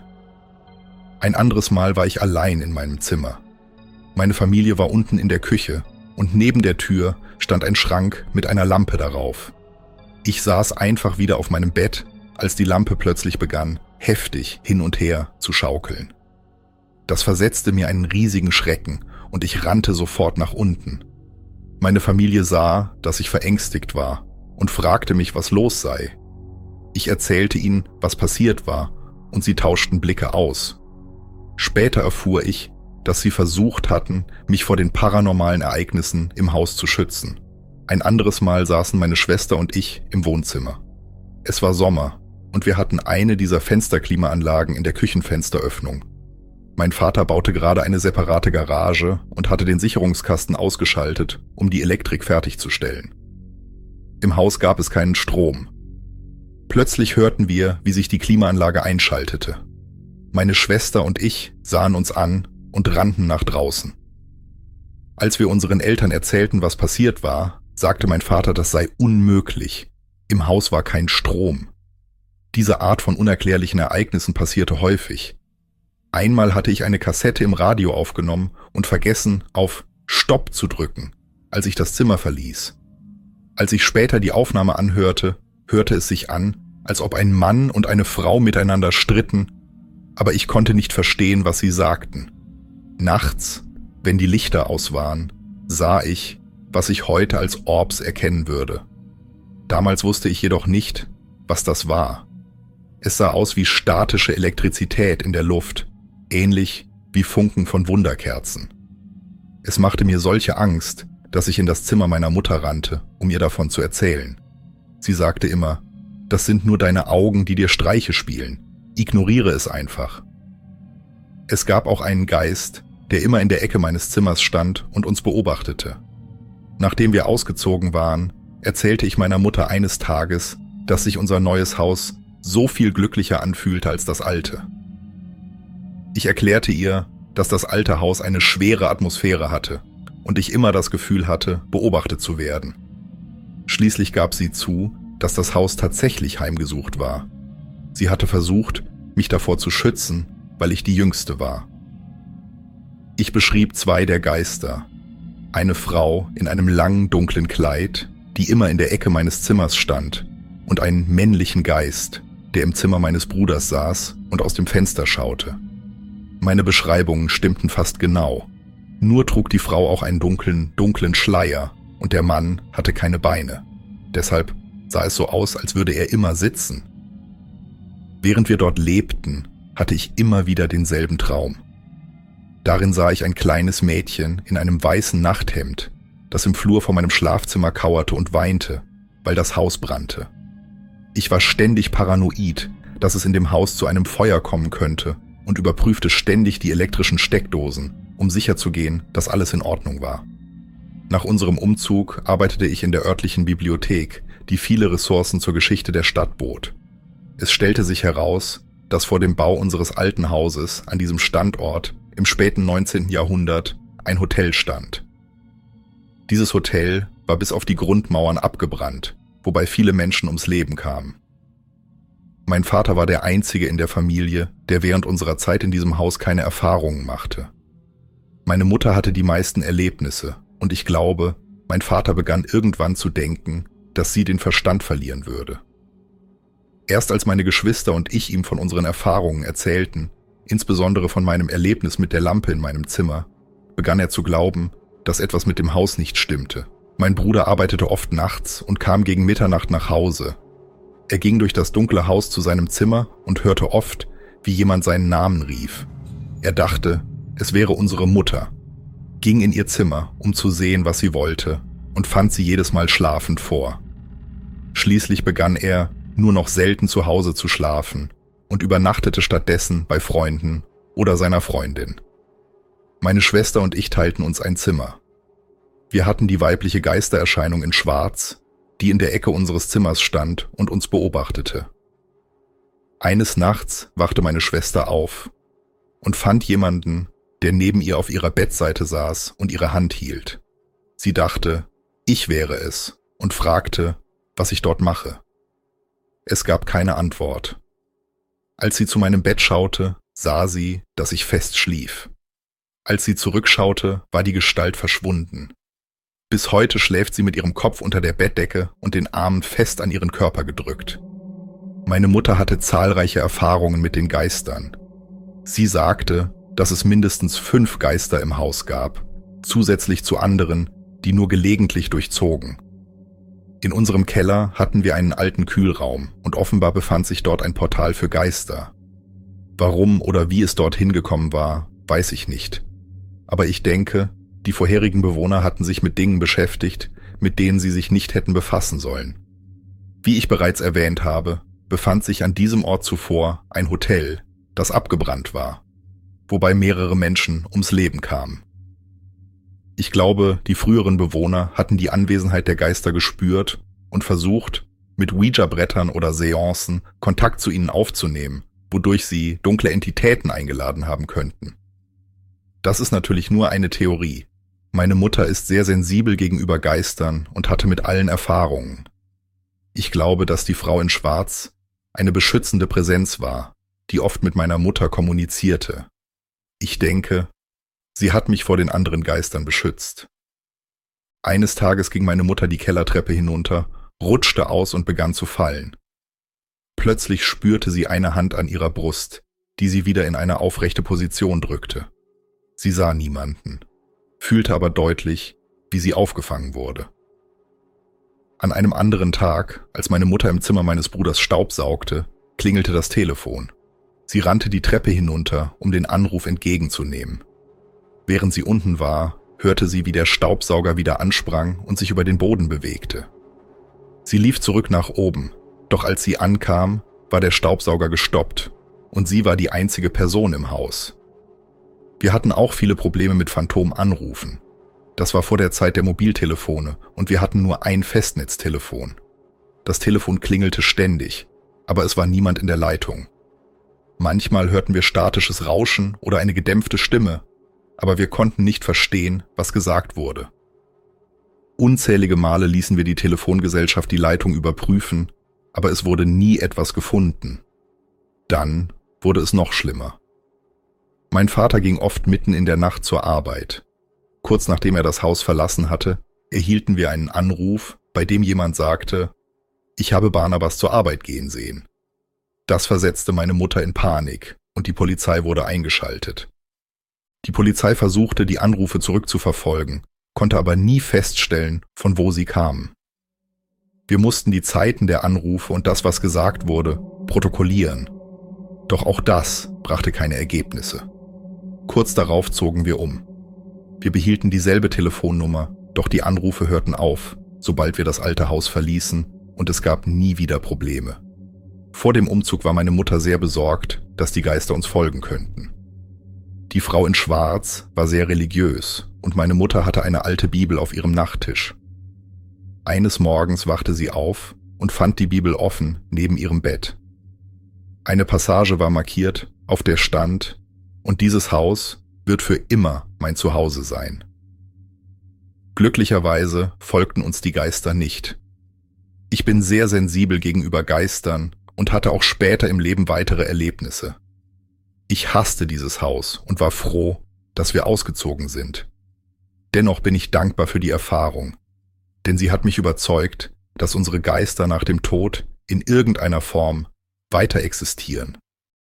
Ein anderes Mal war ich allein in meinem Zimmer. Meine Familie war unten in der Küche und neben der Tür stand ein Schrank mit einer Lampe darauf. Ich saß einfach wieder auf meinem Bett, als die Lampe plötzlich begann, heftig hin und her zu schaukeln. Das versetzte mir einen riesigen Schrecken und ich rannte sofort nach unten. Meine Familie sah, dass ich verängstigt war und fragte mich, was los sei. Ich erzählte ihnen, was passiert war, und sie tauschten Blicke aus. Später erfuhr ich, dass sie versucht hatten, mich vor den paranormalen Ereignissen im Haus zu schützen. Ein anderes Mal saßen meine Schwester und ich im Wohnzimmer. Es war Sommer und wir hatten eine dieser Fensterklimaanlagen in der Küchenfensteröffnung. Mein Vater baute gerade eine separate Garage und hatte den Sicherungskasten ausgeschaltet, um die Elektrik fertigzustellen. Im Haus gab es keinen Strom. Plötzlich hörten wir, wie sich die Klimaanlage einschaltete. Meine Schwester und ich sahen uns an und rannten nach draußen. Als wir unseren Eltern erzählten, was passiert war, sagte mein Vater, das sei unmöglich. Im Haus war kein Strom. Diese Art von unerklärlichen Ereignissen passierte häufig. Einmal hatte ich eine Kassette im Radio aufgenommen und vergessen, auf Stopp zu drücken, als ich das Zimmer verließ. Als ich später die Aufnahme anhörte, hörte es sich an, als ob ein Mann und eine Frau miteinander stritten, aber ich konnte nicht verstehen, was sie sagten. Nachts, wenn die Lichter aus waren, sah ich, was ich heute als Orbs erkennen würde. Damals wusste ich jedoch nicht, was das war. Es sah aus wie statische Elektrizität in der Luft, ähnlich wie Funken von Wunderkerzen. Es machte mir solche Angst, dass ich in das Zimmer meiner Mutter rannte, um ihr davon zu erzählen. Sie sagte immer, das sind nur deine Augen, die dir Streiche spielen. Ignoriere es einfach. Es gab auch einen Geist, der immer in der Ecke meines Zimmers stand und uns beobachtete. Nachdem wir ausgezogen waren, erzählte ich meiner Mutter eines Tages, dass sich unser neues Haus so viel glücklicher anfühlte als das alte. Ich erklärte ihr, dass das alte Haus eine schwere Atmosphäre hatte und ich immer das Gefühl hatte, beobachtet zu werden. Schließlich gab sie zu, dass das Haus tatsächlich heimgesucht war. Sie hatte versucht, mich davor zu schützen, weil ich die Jüngste war. Ich beschrieb 2 der Geister. Eine Frau in einem langen, dunklen Kleid, die immer in der Ecke meines Zimmers stand, und einen männlichen Geist, der im Zimmer meines Bruders saß und aus dem Fenster schaute. Meine Beschreibungen stimmten fast genau. Nur trug die Frau auch einen dunklen Schleier und der Mann hatte keine Beine. Deshalb sah es so aus, als würde er immer sitzen. Während wir dort lebten, hatte ich immer wieder denselben Traum. Darin sah ich ein kleines Mädchen in einem weißen Nachthemd, das im Flur vor meinem Schlafzimmer kauerte und weinte, weil das Haus brannte. Ich war ständig paranoid, dass es in dem Haus zu einem Feuer kommen könnte und überprüfte ständig die elektrischen Steckdosen, um sicherzugehen, dass alles in Ordnung war. Nach unserem Umzug arbeitete ich in der örtlichen Bibliothek, die viele Ressourcen zur Geschichte der Stadt bot. Es stellte sich heraus, dass vor dem Bau unseres alten Hauses an diesem Standort im späten 19. Jahrhundert ein Hotel stand. Dieses Hotel war bis auf die Grundmauern abgebrannt, wobei viele Menschen ums Leben kamen. Mein Vater war der Einzige in der Familie, der während unserer Zeit in diesem Haus keine Erfahrungen machte. Meine Mutter hatte die meisten Erlebnisse und ich glaube, mein Vater begann irgendwann zu denken, dass sie den Verstand verlieren würde. Erst als meine Geschwister und ich ihm von unseren Erfahrungen erzählten, insbesondere von meinem Erlebnis mit der Lampe in meinem Zimmer, begann er zu glauben, dass etwas mit dem Haus nicht stimmte. Mein Bruder arbeitete oft nachts und kam gegen Mitternacht nach Hause. Er ging durch das dunkle Haus zu seinem Zimmer und hörte oft, wie jemand seinen Namen rief. Er dachte, es wäre unsere Mutter, ging in ihr Zimmer, um zu sehen, was sie wollte, und fand sie jedes Mal schlafend vor. Schließlich begann er, nur noch selten zu Hause zu schlafen und übernachtete stattdessen bei Freunden oder seiner Freundin. Meine Schwester und ich teilten uns ein Zimmer. Wir hatten die weibliche Geistererscheinung in Schwarz, die in der Ecke unseres Zimmers stand und uns beobachtete. Eines Nachts wachte meine Schwester auf und fand jemanden, der neben ihr auf ihrer Bettseite saß und ihre Hand hielt. Sie dachte, ich wäre es und fragte, was ich dort mache. Es gab keine Antwort. Als sie zu meinem Bett schaute, sah sie, dass ich fest schlief. Als sie zurückschaute, war die Gestalt verschwunden. Bis heute schläft sie mit ihrem Kopf unter der Bettdecke und den Armen fest an ihren Körper gedrückt. Meine Mutter hatte zahlreiche Erfahrungen mit den Geistern. Sie sagte, dass es mindestens 5 Geister im Haus gab, zusätzlich zu anderen, die nur gelegentlich durchzogen. In unserem Keller hatten wir einen alten Kühlraum und offenbar befand sich dort ein Portal für Geister. Warum oder wie es dort hingekommen war, weiß ich nicht. Aber ich denke, die vorherigen Bewohner hatten sich mit Dingen beschäftigt, mit denen sie sich nicht hätten befassen sollen. Wie ich bereits erwähnt habe, befand sich an diesem Ort zuvor ein Hotel, das abgebrannt war, wobei mehrere Menschen ums Leben kamen. Ich glaube, die früheren Bewohner hatten die Anwesenheit der Geister gespürt und versucht, mit Ouija-Brettern oder Seancen Kontakt zu ihnen aufzunehmen, wodurch sie dunkle Entitäten eingeladen haben könnten. Das ist natürlich nur eine Theorie. Meine Mutter ist sehr sensibel gegenüber Geistern und hatte mit allen Erfahrungen. Ich glaube, dass die Frau in Schwarz eine beschützende Präsenz war, die oft mit meiner Mutter kommunizierte. Ich denke, sie hat mich vor den anderen Geistern beschützt. Eines Tages ging meine Mutter die Kellertreppe hinunter, rutschte aus und begann zu fallen. Plötzlich spürte sie eine Hand an ihrer Brust, die sie wieder in eine aufrechte Position drückte. Sie sah niemanden, fühlte aber deutlich, wie sie aufgefangen wurde. An einem anderen Tag, als meine Mutter im Zimmer meines Bruders staubsaugte, klingelte das Telefon. Sie rannte die Treppe hinunter, um den Anruf entgegenzunehmen. Während sie unten war, hörte sie, wie der Staubsauger wieder ansprang und sich über den Boden bewegte. Sie lief zurück nach oben, doch als sie ankam, war der Staubsauger gestoppt und sie war die einzige Person im Haus. Wir hatten auch viele Probleme mit Phantomanrufen. Das war vor der Zeit der Mobiltelefone und wir hatten nur ein Festnetztelefon. Das Telefon klingelte ständig, aber es war niemand in der Leitung. Manchmal hörten wir statisches Rauschen oder eine gedämpfte Stimme, aber wir konnten nicht verstehen, was gesagt wurde. Unzählige Male ließen wir die Telefongesellschaft die Leitung überprüfen, aber es wurde nie etwas gefunden. Dann wurde es noch schlimmer. Mein Vater ging oft mitten in der Nacht zur Arbeit. Kurz nachdem er das Haus verlassen hatte, erhielten wir einen Anruf, bei dem jemand sagte, ich habe Barnabas zur Arbeit gehen sehen. Das versetzte meine Mutter in Panik und die Polizei wurde eingeschaltet. Die Polizei versuchte, die Anrufe zurückzuverfolgen, konnte aber nie feststellen, von wo sie kamen. Wir mussten die Zeiten der Anrufe und das, was gesagt wurde, protokollieren. Doch auch das brachte keine Ergebnisse. Kurz darauf zogen wir um. Wir behielten dieselbe Telefonnummer, doch die Anrufe hörten auf, sobald wir das alte Haus verließen, und es gab nie wieder Probleme. Vor dem Umzug war meine Mutter sehr besorgt, dass die Geister uns folgen könnten. Die Frau in Schwarz war sehr religiös und meine Mutter hatte eine alte Bibel auf ihrem Nachttisch. Eines Morgens wachte sie auf und fand die Bibel offen neben ihrem Bett. Eine Passage war markiert, auf der stand, und dieses Haus wird für immer mein Zuhause sein. Glücklicherweise folgten uns die Geister nicht. Ich bin sehr sensibel gegenüber Geistern und hatte auch später im Leben weitere Erlebnisse. Ich hasste dieses Haus und war froh, dass wir ausgezogen sind. Dennoch bin ich dankbar für die Erfahrung, denn sie hat mich überzeugt, dass unsere Geister nach dem Tod in irgendeiner Form weiter existieren.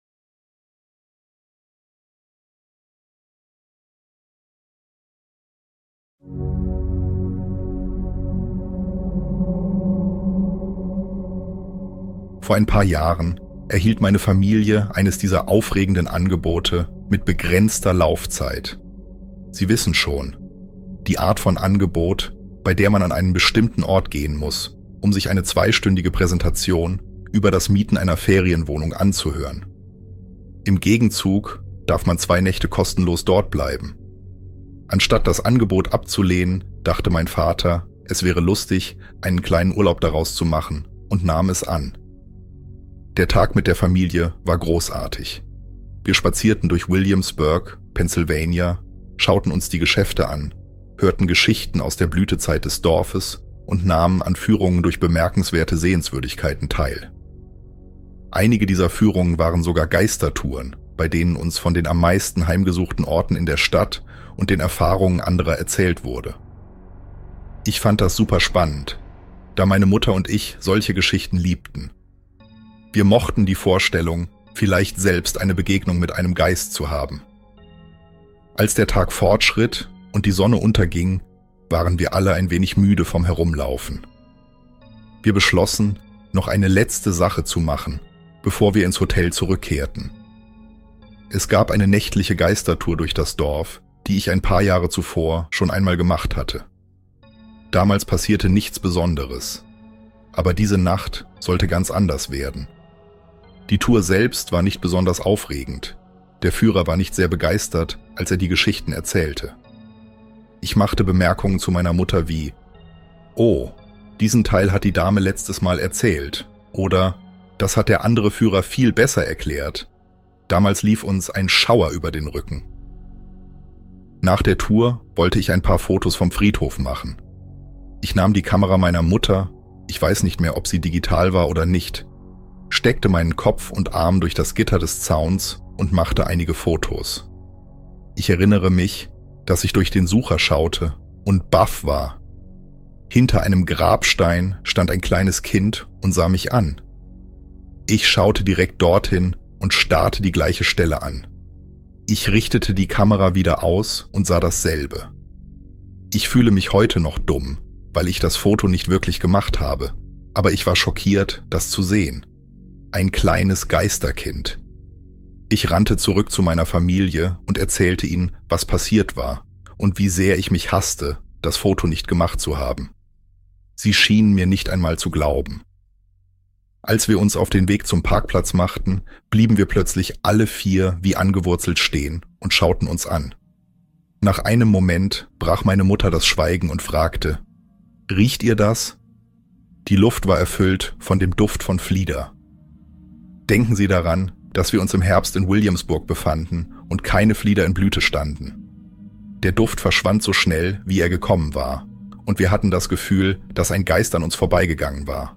Vor ein paar Jahren erhielt meine Familie eines dieser aufregenden Angebote mit begrenzter Laufzeit. Sie wissen schon, die Art von Angebot, bei der man an einen bestimmten Ort gehen muss, um sich eine 2-stündige Präsentation über das Mieten einer Ferienwohnung anzuhören. Im Gegenzug darf man 2 Nächte kostenlos dort bleiben. Anstatt das Angebot abzulehnen, dachte mein Vater, es wäre lustig, einen kleinen Urlaub daraus zu machen und nahm es an. Der Tag mit der Familie war großartig. Wir spazierten durch Williamsburg, Pennsylvania, schauten uns die Geschäfte an, hörten Geschichten aus der Blütezeit des Dorfes und nahmen an Führungen durch bemerkenswerte Sehenswürdigkeiten teil. Einige dieser Führungen waren sogar Geistertouren, bei denen uns von den am meisten heimgesuchten Orten in der Stadt und den Erfahrungen anderer erzählt wurde. Ich fand das super spannend, da meine Mutter und ich solche Geschichten liebten. Wir mochten die Vorstellung, vielleicht selbst eine Begegnung mit einem Geist zu haben. Als der Tag fortschritt und die Sonne unterging, waren wir alle ein wenig müde vom Herumlaufen. Wir beschlossen, noch eine letzte Sache zu machen, bevor wir ins Hotel zurückkehrten. Es gab eine nächtliche Geistertour durch das Dorf, die ich ein paar Jahre zuvor schon einmal gemacht hatte. Damals passierte nichts Besonderes, aber diese Nacht sollte ganz anders werden. Die Tour selbst war nicht besonders aufregend. Der Führer war nicht sehr begeistert, als er die Geschichten erzählte. Ich machte Bemerkungen zu meiner Mutter wie: „Oh, diesen Teil hat die Dame letztes Mal erzählt" oder „Das hat der andere Führer viel besser erklärt. Damals lief uns ein Schauer über den Rücken." Nach der Tour wollte ich ein paar Fotos vom Friedhof machen. Ich nahm die Kamera meiner Mutter, ich weiß nicht mehr, ob sie digital war oder nicht, steckte meinen Kopf und Arm durch das Gitter des Zauns und machte einige Fotos. Ich erinnere mich, dass ich durch den Sucher schaute und baff war. Hinter einem Grabstein stand ein kleines Kind und sah mich an. Ich schaute direkt dorthin und starrte die gleiche Stelle an. Ich richtete die Kamera wieder aus und sah dasselbe. Ich fühle mich heute noch dumm, weil ich das Foto nicht wirklich gemacht habe, aber ich war schockiert, das zu sehen. Ein kleines Geisterkind. Ich rannte zurück zu meiner Familie und erzählte ihnen, was passiert war und wie sehr ich mich hasste, das Foto nicht gemacht zu haben. Sie schienen mir nicht einmal zu glauben. Als wir uns auf den Weg zum Parkplatz machten, blieben wir plötzlich alle 4 wie angewurzelt stehen und schauten uns an. Nach einem Moment brach meine Mutter das Schweigen und fragte: „Riecht ihr das?" Die Luft war erfüllt von dem Duft von Flieder. Denken Sie daran, dass wir uns im Herbst in Williamsburg befanden und keine Flieder in Blüte standen. Der Duft verschwand so schnell, wie er gekommen war, und wir hatten das Gefühl, dass ein Geist an uns vorbeigegangen war.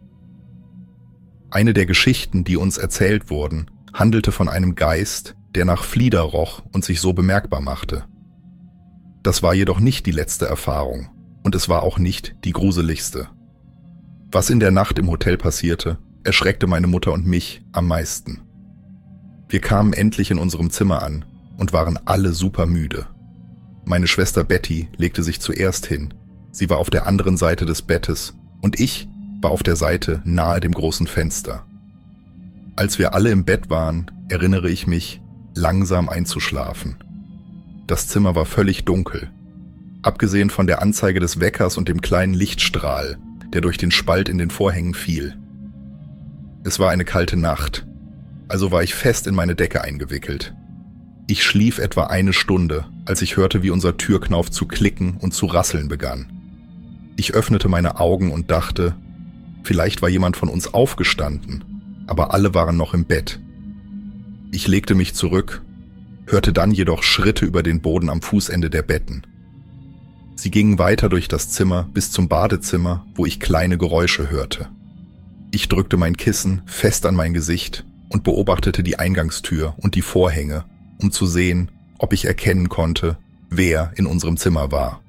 Eine der Geschichten, die uns erzählt wurden, handelte von einem Geist, der nach Flieder roch und sich so bemerkbar machte. Das war jedoch nicht die letzte Erfahrung, und es war auch nicht die gruseligste. Was in der Nacht im Hotel passierte, erschreckte meine Mutter und mich am meisten. Wir kamen endlich in unserem Zimmer an und waren alle super müde. Meine Schwester Betty legte sich zuerst hin. Sie war auf der anderen Seite des Bettes und ich war auf der Seite nahe dem großen Fenster. Als wir alle im Bett waren, erinnere ich mich, langsam einzuschlafen. Das Zimmer war völlig dunkel. Abgesehen von der Anzeige des Weckers und dem kleinen Lichtstrahl, der durch den Spalt in den Vorhängen fiel. Es war eine kalte Nacht, also war ich fest in meine Decke eingewickelt. Ich schlief etwa 1 Stunde, als ich hörte, wie unser Türknauf zu klicken und zu rasseln begann. Ich öffnete meine Augen und dachte, vielleicht war jemand von uns aufgestanden, aber alle waren noch im Bett. Ich legte mich zurück, hörte dann jedoch Schritte über den Boden am Fußende der Betten. Sie gingen weiter durch das Zimmer bis zum Badezimmer, wo ich kleine Geräusche hörte. Ich drückte mein Kissen fest an mein Gesicht und beobachtete die Eingangstür und die Vorhänge, um zu sehen, ob ich erkennen konnte, wer in unserem Zimmer war.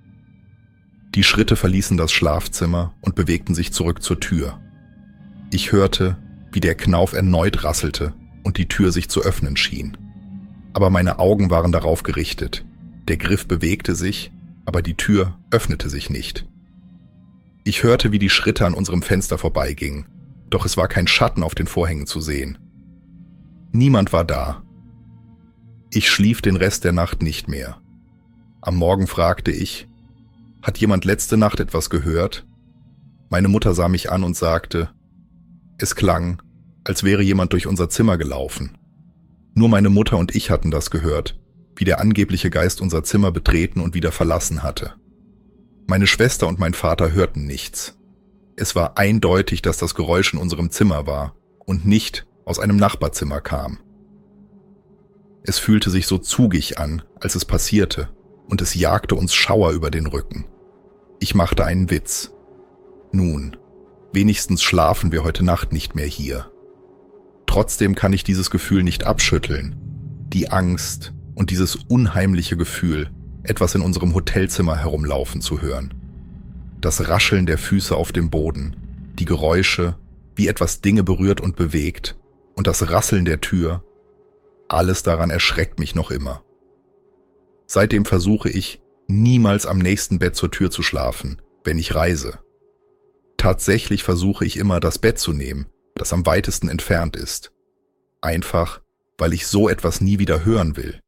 Die Schritte verließen das Schlafzimmer und bewegten sich zurück zur Tür. Ich hörte, wie der Knauf erneut rasselte und die Tür sich zu öffnen schien. Aber meine Augen waren darauf gerichtet. Der Griff bewegte sich, aber die Tür öffnete sich nicht. Ich hörte, wie die Schritte an unserem Fenster vorbeigingen, doch es war kein Schatten auf den Vorhängen zu sehen. Niemand war da. Ich schlief den Rest der Nacht nicht mehr. Am Morgen fragte ich, hat jemand letzte Nacht etwas gehört? Meine Mutter sah mich an und sagte, es klang, als wäre jemand durch unser Zimmer gelaufen. Nur meine Mutter und ich hatten das gehört, wie der angebliche Geist unser Zimmer betreten und wieder verlassen hatte. Meine Schwester und mein Vater hörten nichts. Es war eindeutig, dass das Geräusch in unserem Zimmer war und nicht aus einem Nachbarzimmer kam. Es fühlte sich so zugig an, als es passierte, und es jagte uns Schauer über den Rücken. Ich machte einen Witz. Nun, wenigstens schlafen wir heute Nacht nicht mehr hier. Trotzdem kann ich dieses Gefühl nicht abschütteln. Die Angst und dieses unheimliche Gefühl, etwas in unserem Hotelzimmer herumlaufen zu hören. Das Rascheln der Füße auf dem Boden, die Geräusche, wie etwas Dinge berührt und bewegt, und das Rasseln der Tür, alles daran erschreckt mich noch immer. Seitdem versuche ich, niemals am nächsten Bett zur Tür zu schlafen, wenn ich reise. Tatsächlich versuche ich immer, das Bett zu nehmen, das am weitesten entfernt ist. Einfach, weil ich so etwas nie wieder hören will.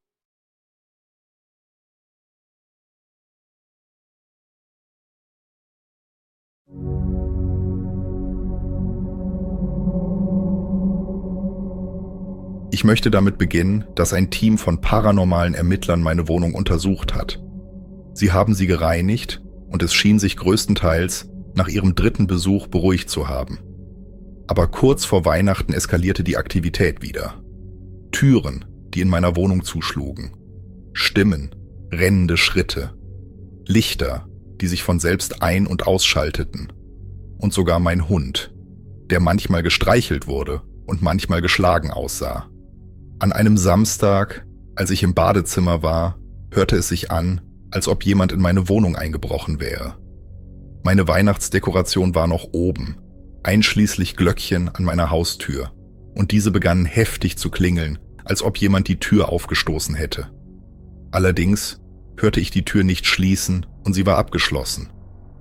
Ich möchte damit beginnen, dass ein Team von paranormalen Ermittlern meine Wohnung untersucht hat. Sie haben sie gereinigt und es schien sich größtenteils nach ihrem 3. Besuch beruhigt zu haben. Aber kurz vor Weihnachten eskalierte die Aktivität wieder. Türen, die in meiner Wohnung zuschlugen. Stimmen, rennende Schritte. Lichter, die sich von selbst ein- und ausschalteten. Und sogar mein Hund, der manchmal gestreichelt wurde und manchmal geschlagen aussah. An einem Samstag, als ich im Badezimmer war, hörte es sich an, als ob jemand in meine Wohnung eingebrochen wäre. Meine Weihnachtsdekoration war noch oben, einschließlich Glöckchen an meiner Haustür, und diese begannen heftig zu klingeln, als ob jemand die Tür aufgestoßen hätte. Allerdings hörte ich die Tür nicht schließen und sie war abgeschlossen.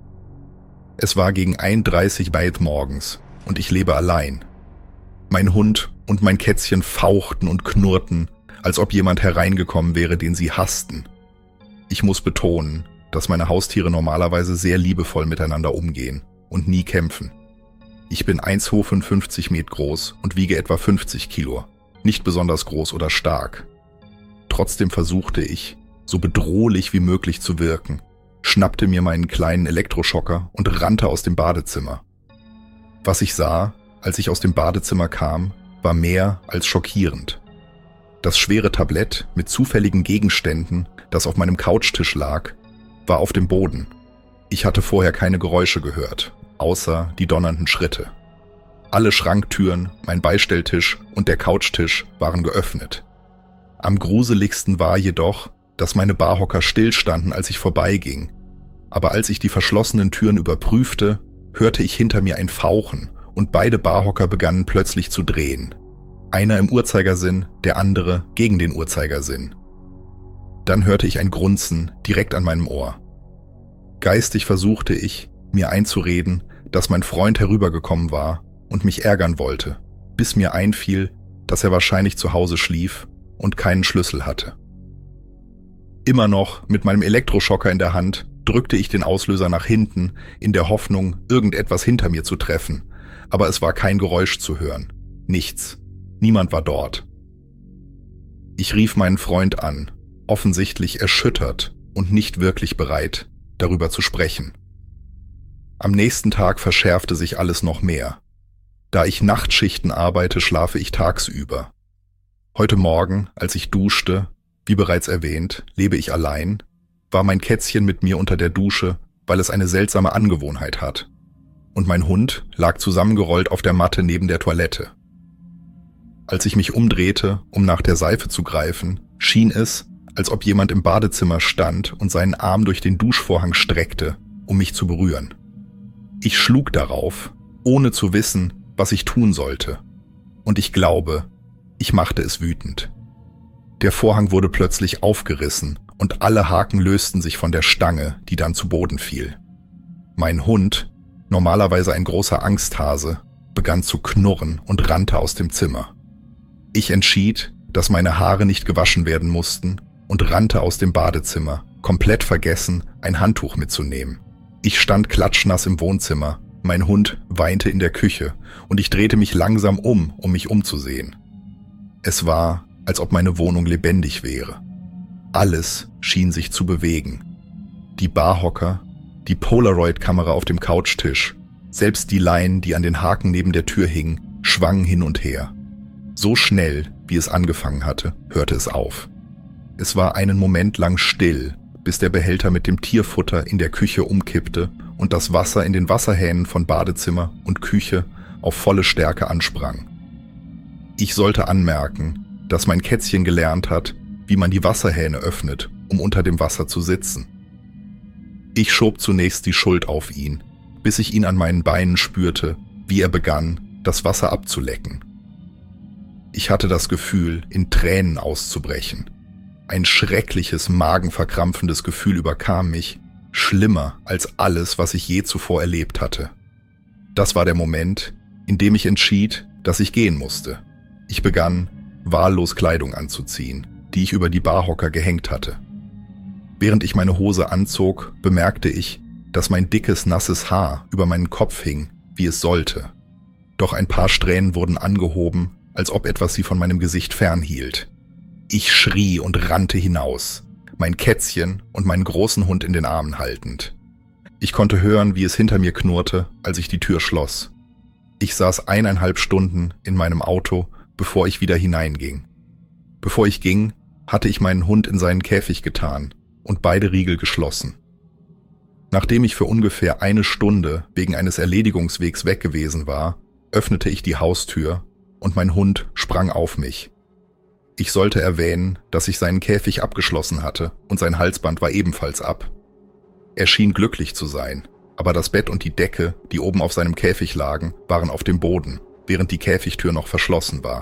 Es war gegen 1:30 Uhr morgens und ich lebe allein. Mein Hund und mein Kätzchen fauchten und knurrten, als ob jemand hereingekommen wäre, den sie hassten. Ich muss betonen, dass meine Haustiere normalerweise sehr liebevoll miteinander umgehen und nie kämpfen. Ich bin 1,55 Meter groß und wiege etwa 50 Kilo, nicht besonders groß oder stark. Trotzdem versuchte ich, so bedrohlich wie möglich zu wirken, schnappte mir meinen kleinen Elektroschocker und rannte aus dem Badezimmer. Was ich sah, als ich aus dem Badezimmer kam, war mehr als schockierend. Das schwere Tablett mit zufälligen Gegenständen, das auf meinem Couchtisch lag, war auf dem Boden. Ich hatte vorher keine Geräusche gehört, außer die donnernden Schritte. Alle Schranktüren, mein Beistelltisch und der Couchtisch waren geöffnet. Am gruseligsten war jedoch, dass meine Barhocker stillstanden, als ich vorbeiging. Aber als ich die verschlossenen Türen überprüfte, hörte ich hinter mir ein Fauchen und beide Barhocker begannen plötzlich zu drehen. Einer im Uhrzeigersinn, der andere gegen den Uhrzeigersinn. Dann hörte ich ein Grunzen direkt an meinem Ohr. Geistig versuchte ich, mir einzureden, dass mein Freund herübergekommen war und mich ärgern wollte, bis mir einfiel, dass er wahrscheinlich zu Hause schlief und keinen Schlüssel hatte. Immer noch mit meinem Elektroschocker in der Hand drückte ich den Auslöser nach hinten, in der Hoffnung, irgendetwas hinter mir zu treffen, aber es war kein Geräusch zu hören. Nichts. Niemand war dort. Ich rief meinen Freund an, offensichtlich erschüttert und nicht wirklich bereit, darüber zu sprechen. Am nächsten Tag verschärfte sich alles noch mehr. Da ich Nachtschichten arbeite, schlafe ich tagsüber. Heute Morgen, als ich duschte, wie bereits erwähnt, lebe ich allein, war mein Kätzchen mit mir unter der Dusche, weil es eine seltsame Angewohnheit hat. Und mein Hund lag zusammengerollt auf der Matte neben der Toilette. Als ich mich umdrehte, um nach der Seife zu greifen, schien es, als ob jemand im Badezimmer stand und seinen Arm durch den Duschvorhang streckte, um mich zu berühren. Ich schlug darauf, ohne zu wissen, was ich tun sollte. Und ich glaube, ich machte es wütend. Der Vorhang wurde plötzlich aufgerissen und alle Haken lösten sich von der Stange, die dann zu Boden fiel. Mein Hund, normalerweise ein großer Angsthase, begann zu knurren und rannte aus dem Zimmer. Ich entschied, dass meine Haare nicht gewaschen werden mussten und rannte aus dem Badezimmer, komplett vergessen, ein Handtuch mitzunehmen. Ich stand klatschnass im Wohnzimmer, mein Hund weinte in der Küche und ich drehte mich langsam um mich umzusehen. Es war, als ob meine Wohnung lebendig wäre. Alles schien sich zu bewegen. Die Barhocker, die Polaroid-Kamera auf dem Couchtisch, selbst die Leinen, die an den Haken neben der Tür hingen, schwangen hin und her. So schnell, wie es angefangen hatte, hörte es auf. Es war einen Moment lang still, bis der Behälter mit dem Tierfutter in der Küche umkippte und das Wasser in den Wasserhähnen von Badezimmer und Küche auf volle Stärke ansprang. Ich sollte anmerken, dass mein Kätzchen gelernt hat, wie man die Wasserhähne öffnet, um unter dem Wasser zu sitzen. Ich schob zunächst die Schuld auf ihn, bis ich ihn an meinen Beinen spürte, wie er begann, das Wasser abzulecken. Ich hatte das Gefühl, in Tränen auszubrechen. Ein schreckliches, magenverkrampfendes Gefühl überkam mich, schlimmer als alles, was ich je zuvor erlebt hatte. Das war der Moment, in dem ich entschied, dass ich gehen musste. Ich begann, wahllos Kleidung anzuziehen, die ich über die Barhocker gehängt hatte. Während ich meine Hose anzog, bemerkte ich, dass mein dickes, nasses Haar über meinen Kopf hing, wie es sollte. Doch ein paar Strähnen wurden angehoben, als ob etwas sie von meinem Gesicht fernhielt. Ich schrie und rannte hinaus, mein Kätzchen und meinen großen Hund in den Armen haltend. Ich konnte hören, wie es hinter mir knurrte, als ich die Tür schloss. Ich saß 1,5 Stunden in meinem Auto, bevor ich wieder hineinging. Bevor ich ging, hatte ich meinen Hund in seinen Käfig getan und beide Riegel geschlossen. Nachdem ich für ungefähr 1 Stunde wegen eines Erledigungswegs weg gewesen war, öffnete ich die Haustür und mein Hund sprang auf mich. Ich sollte erwähnen, dass ich seinen Käfig abgeschlossen hatte und sein Halsband war ebenfalls ab. Er schien glücklich zu sein, aber das Bett und die Decke, die oben auf seinem Käfig lagen, waren auf dem Boden, während die Käfigtür noch verschlossen war.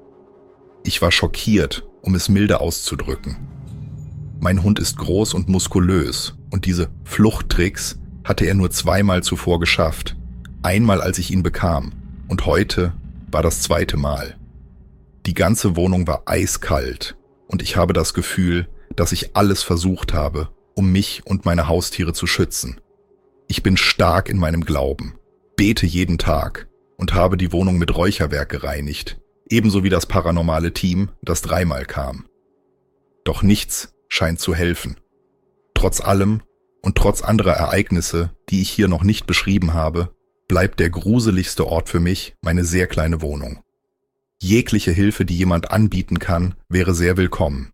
Ich war schockiert, um es milde auszudrücken. Mein Hund ist groß und muskulös und diese Fluchttricks hatte er nur 2-mal zuvor geschafft. Einmal, als ich ihn bekam, und heute war das 2. Mal. Die ganze Wohnung war eiskalt und ich habe das Gefühl, dass ich alles versucht habe, um mich und meine Haustiere zu schützen. Ich bin stark in meinem Glauben, bete jeden Tag und habe die Wohnung mit Räucherwerk gereinigt, ebenso wie das paranormale Team, das 3-mal kam. Doch nichts scheint zu helfen. Trotz allem und trotz anderer Ereignisse, die ich hier noch nicht beschrieben habe, bleibt der gruseligste Ort für mich meine sehr kleine Wohnung. Jegliche Hilfe, die jemand anbieten kann, wäre sehr willkommen.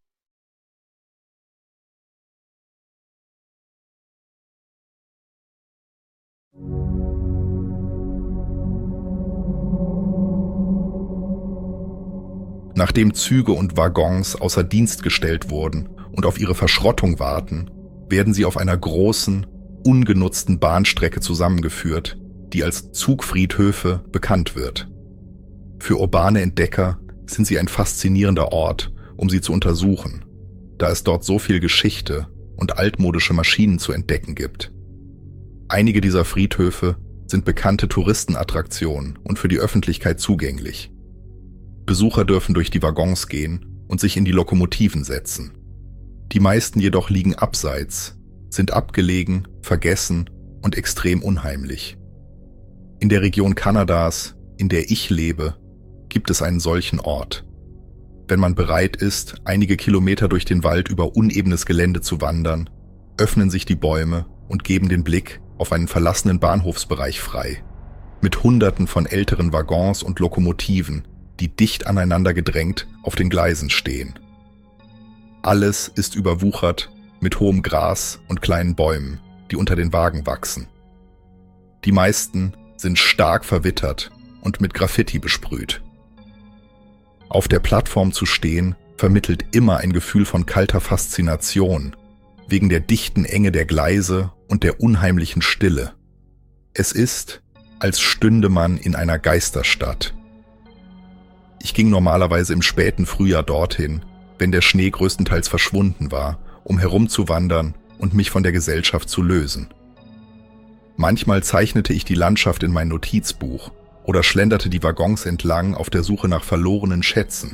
Nachdem Züge und Waggons außer Dienst gestellt wurden und auf ihre Verschrottung warten, werden sie auf einer großen, ungenutzten Bahnstrecke zusammengeführt, die als Zugfriedhöfe bekannt wird. Für urbane Entdecker sind sie ein faszinierender Ort, um sie zu untersuchen, da es dort so viel Geschichte und altmodische Maschinen zu entdecken gibt. Einige dieser Friedhöfe sind bekannte Touristenattraktionen und für die Öffentlichkeit zugänglich. Besucher dürfen durch die Waggons gehen und sich in die Lokomotiven setzen. Die meisten jedoch liegen abseits, sind abgelegen, vergessen und extrem unheimlich. In der Region Kanadas, in der ich lebe, gibt es einen solchen Ort. Wenn man bereit ist, einige Kilometer durch den Wald über unebenes Gelände zu wandern, öffnen sich die Bäume und geben den Blick auf einen verlassenen Bahnhofsbereich frei, mit Hunderten von älteren Waggons und Lokomotiven, die dicht aneinander gedrängt auf den Gleisen stehen. Alles ist überwuchert mit hohem Gras und kleinen Bäumen, die unter den Wagen wachsen. Die meisten sind stark verwittert und mit Graffiti besprüht. Auf der Plattform zu stehen, vermittelt immer ein Gefühl von kalter Faszination, wegen der dichten Enge der Gleise und der unheimlichen Stille. Es ist, als stünde man in einer Geisterstadt. Ich ging normalerweise im späten Frühjahr dorthin, wenn der Schnee größtenteils verschwunden war, um herumzuwandern und mich von der Gesellschaft zu lösen. Manchmal zeichnete ich die Landschaft in mein Notizbuch oder schlenderte die Waggons entlang auf der Suche nach verlorenen Schätzen.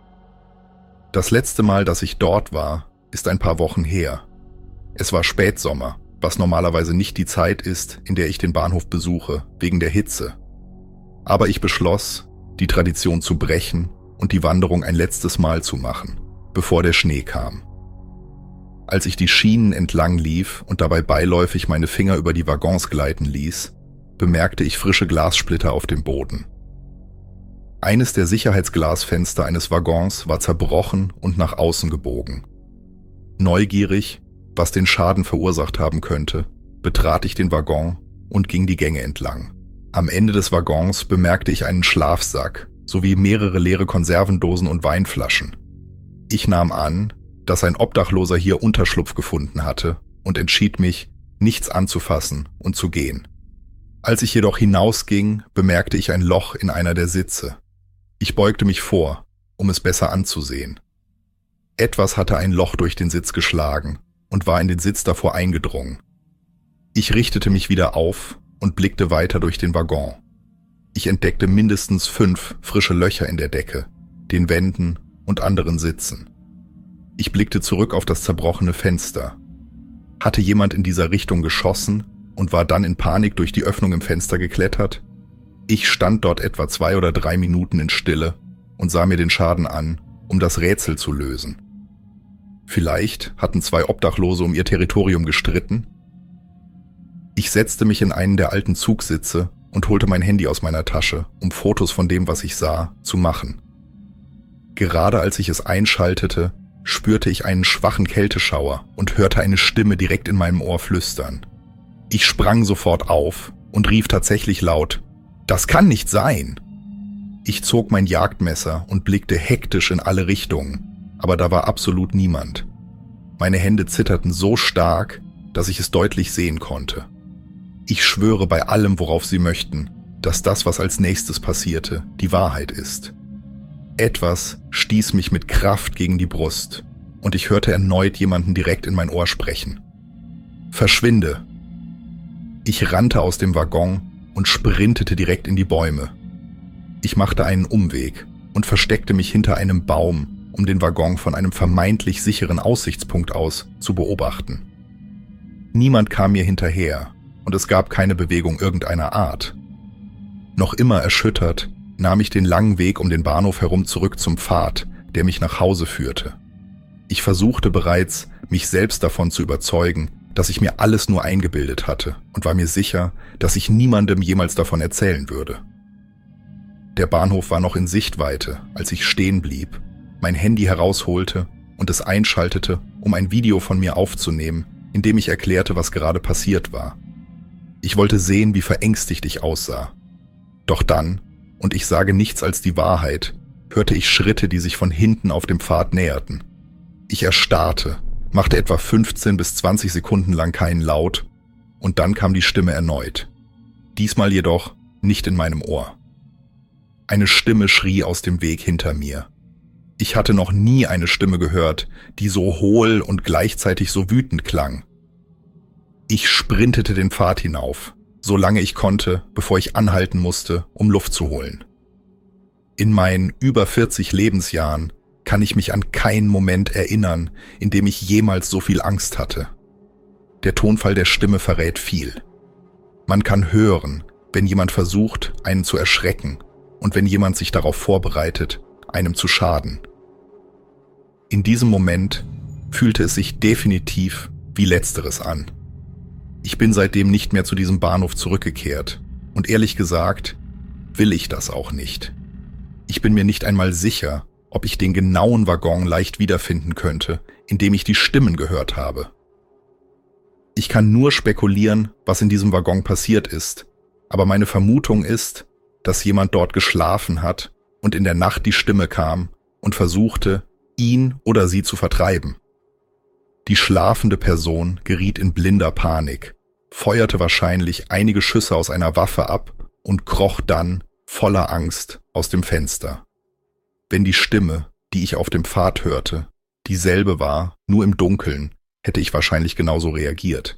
Das letzte Mal, dass ich dort war, ist ein paar Wochen her. Es war Spätsommer, was normalerweise nicht die Zeit ist, in der ich den Bahnhof besuche, wegen der Hitze. Aber ich beschloss, die Tradition zu brechen und die Wanderung ein letztes Mal zu machen, bevor der Schnee kam. Als ich die Schienen entlang lief und dabei beiläufig meine Finger über die Waggons gleiten ließ, bemerkte ich frische Glassplitter auf dem Boden. Eines der Sicherheitsglasfenster eines Waggons war zerbrochen und nach außen gebogen. Neugierig, was den Schaden verursacht haben könnte, betrat ich den Waggon und ging die Gänge entlang. Am Ende des Waggons bemerkte ich einen Schlafsack sowie mehrere leere Konservendosen und Weinflaschen. Ich nahm an, dass ein Obdachloser hier Unterschlupf gefunden hatte und entschied mich, nichts anzufassen und zu gehen. Als ich jedoch hinausging, bemerkte ich ein Loch in einer der Sitze. Ich beugte mich vor, um es besser anzusehen. Etwas hatte ein Loch durch den Sitz geschlagen und war in den Sitz davor eingedrungen. Ich richtete mich wieder auf und blickte weiter durch den Waggon. Ich entdeckte mindestens 5 frische Löcher in der Decke, den Wänden und anderen Sitzen. Ich blickte zurück auf das zerbrochene Fenster. Hatte jemand in dieser Richtung geschossen und war dann in Panik durch die Öffnung im Fenster geklettert? Ich stand dort etwa 2 oder 3 Minuten in Stille und sah mir den Schaden an, um das Rätsel zu lösen. Vielleicht hatten 2 Obdachlose um ihr Territorium gestritten. Ich setzte mich in einen der alten Zugsitze und holte mein Handy aus meiner Tasche, um Fotos von dem, was ich sah, zu machen. Gerade als ich es einschaltete, spürte ich einen schwachen Kälteschauer und hörte eine Stimme direkt in meinem Ohr flüstern. Ich sprang sofort auf und rief tatsächlich laut: „Das kann nicht sein!" Ich zog mein Jagdmesser und blickte hektisch in alle Richtungen, aber da war absolut niemand. Meine Hände zitterten so stark, dass ich es deutlich sehen konnte. Ich schwöre bei allem, worauf Sie möchten, dass das, was als nächstes passierte, die Wahrheit ist. Etwas stieß mich mit Kraft gegen die Brust und ich hörte erneut jemanden direkt in mein Ohr sprechen. „Verschwinde!" Ich rannte aus dem Waggon und sprintete direkt in die Bäume. Ich machte einen Umweg und versteckte mich hinter einem Baum, um den Waggon von einem vermeintlich sicheren Aussichtspunkt aus zu beobachten. Niemand kam mir hinterher und es gab keine Bewegung irgendeiner Art. Noch immer erschüttert, nahm ich den langen Weg um den Bahnhof herum zurück zum Pfad, der mich nach Hause führte. Ich versuchte bereits, mich selbst davon zu überzeugen, dass ich mir alles nur eingebildet hatte und war mir sicher, dass ich niemandem jemals davon erzählen würde. Der Bahnhof war noch in Sichtweite, als ich stehen blieb, mein Handy herausholte und es einschaltete, um ein Video von mir aufzunehmen, in dem ich erklärte, was gerade passiert war. Ich wollte sehen, wie verängstigt ich aussah. Doch dann, und ich sage nichts als die Wahrheit, hörte ich Schritte, die sich von hinten auf dem Pfad näherten. Ich erstarrte, machte etwa 15 bis 20 Sekunden lang keinen Laut und dann kam die Stimme erneut. Diesmal jedoch nicht in meinem Ohr. Eine Stimme schrie aus dem Weg hinter mir. Ich hatte noch nie eine Stimme gehört, die so hohl und gleichzeitig so wütend klang. Ich sprintete den Pfad hinauf, so lange ich konnte, bevor ich anhalten musste, um Luft zu holen. In meinen über 40 Lebensjahren kann ich mich an keinen Moment erinnern, in dem ich jemals so viel Angst hatte. Der Tonfall der Stimme verrät viel. Man kann hören, wenn jemand versucht, einen zu erschrecken und wenn jemand sich darauf vorbereitet, einem zu schaden. In diesem Moment fühlte es sich definitiv wie Letzteres an. Ich bin seitdem nicht mehr zu diesem Bahnhof zurückgekehrt und ehrlich gesagt will ich das auch nicht. Ich bin mir nicht einmal sicher, ob ich den genauen Waggon leicht wiederfinden könnte, in dem ich die Stimmen gehört habe. Ich kann nur spekulieren, was in diesem Waggon passiert ist, aber meine Vermutung ist, dass jemand dort geschlafen hat und in der Nacht die Stimme kam und versuchte, ihn oder sie zu vertreiben. Die schlafende Person geriet in blinder Panik, feuerte wahrscheinlich einige Schüsse aus einer Waffe ab und kroch dann, voller Angst, aus dem Fenster. Wenn die Stimme, die ich auf dem Pfad hörte, dieselbe war, nur im Dunkeln, hätte ich wahrscheinlich genauso reagiert.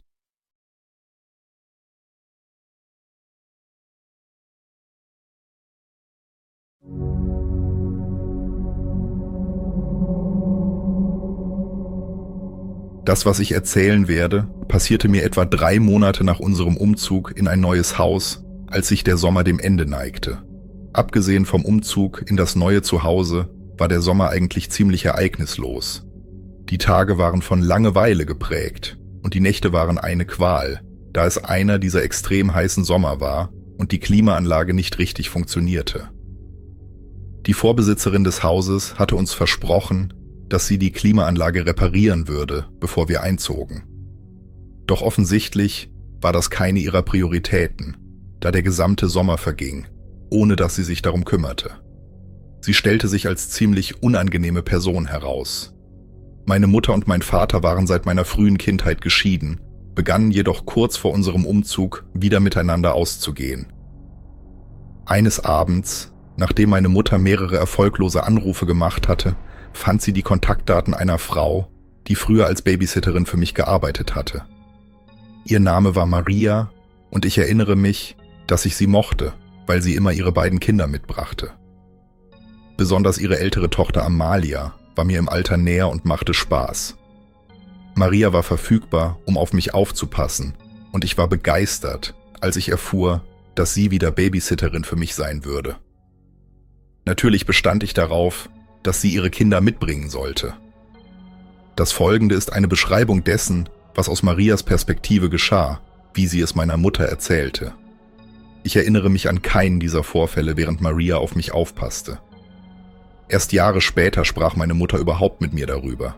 Das, was ich erzählen werde, passierte mir etwa 3 Monate nach unserem Umzug in ein neues Haus, als sich der Sommer dem Ende neigte. Abgesehen vom Umzug in das neue Zuhause war der Sommer eigentlich ziemlich ereignislos. Die Tage waren von Langeweile geprägt und die Nächte waren eine Qual, da es einer dieser extrem heißen Sommer war und die Klimaanlage nicht richtig funktionierte. Die Vorbesitzerin des Hauses hatte uns versprochen, dass sie die Klimaanlage reparieren würde, bevor wir einzogen. Doch offensichtlich war das keine ihrer Prioritäten, da der gesamte Sommer verging, ohne dass sie sich darum kümmerte. Sie stellte sich als ziemlich unangenehme Person heraus. Meine Mutter und mein Vater waren seit meiner frühen Kindheit geschieden, begannen jedoch kurz vor unserem Umzug wieder miteinander auszugehen. Eines Abends, nachdem meine Mutter mehrere erfolglose Anrufe gemacht hatte, fand sie die Kontaktdaten einer Frau, die früher als Babysitterin für mich gearbeitet hatte. Ihr Name war Maria und ich erinnere mich, dass ich sie mochte, weil sie immer ihre beiden Kinder mitbrachte. Besonders ihre ältere Tochter Amalia war mir im Alter näher und machte Spaß. Maria war verfügbar, um auf mich aufzupassen, und ich war begeistert, als ich erfuhr, dass sie wieder Babysitterin für mich sein würde. Natürlich bestand ich darauf, dass sie ihre Kinder mitbringen sollte. Das Folgende ist eine Beschreibung dessen, was aus Marias Perspektive geschah, wie sie es meiner Mutter erzählte. Ich erinnere mich an keinen dieser Vorfälle, während Maria auf mich aufpasste. Erst Jahre später sprach meine Mutter überhaupt mit mir darüber.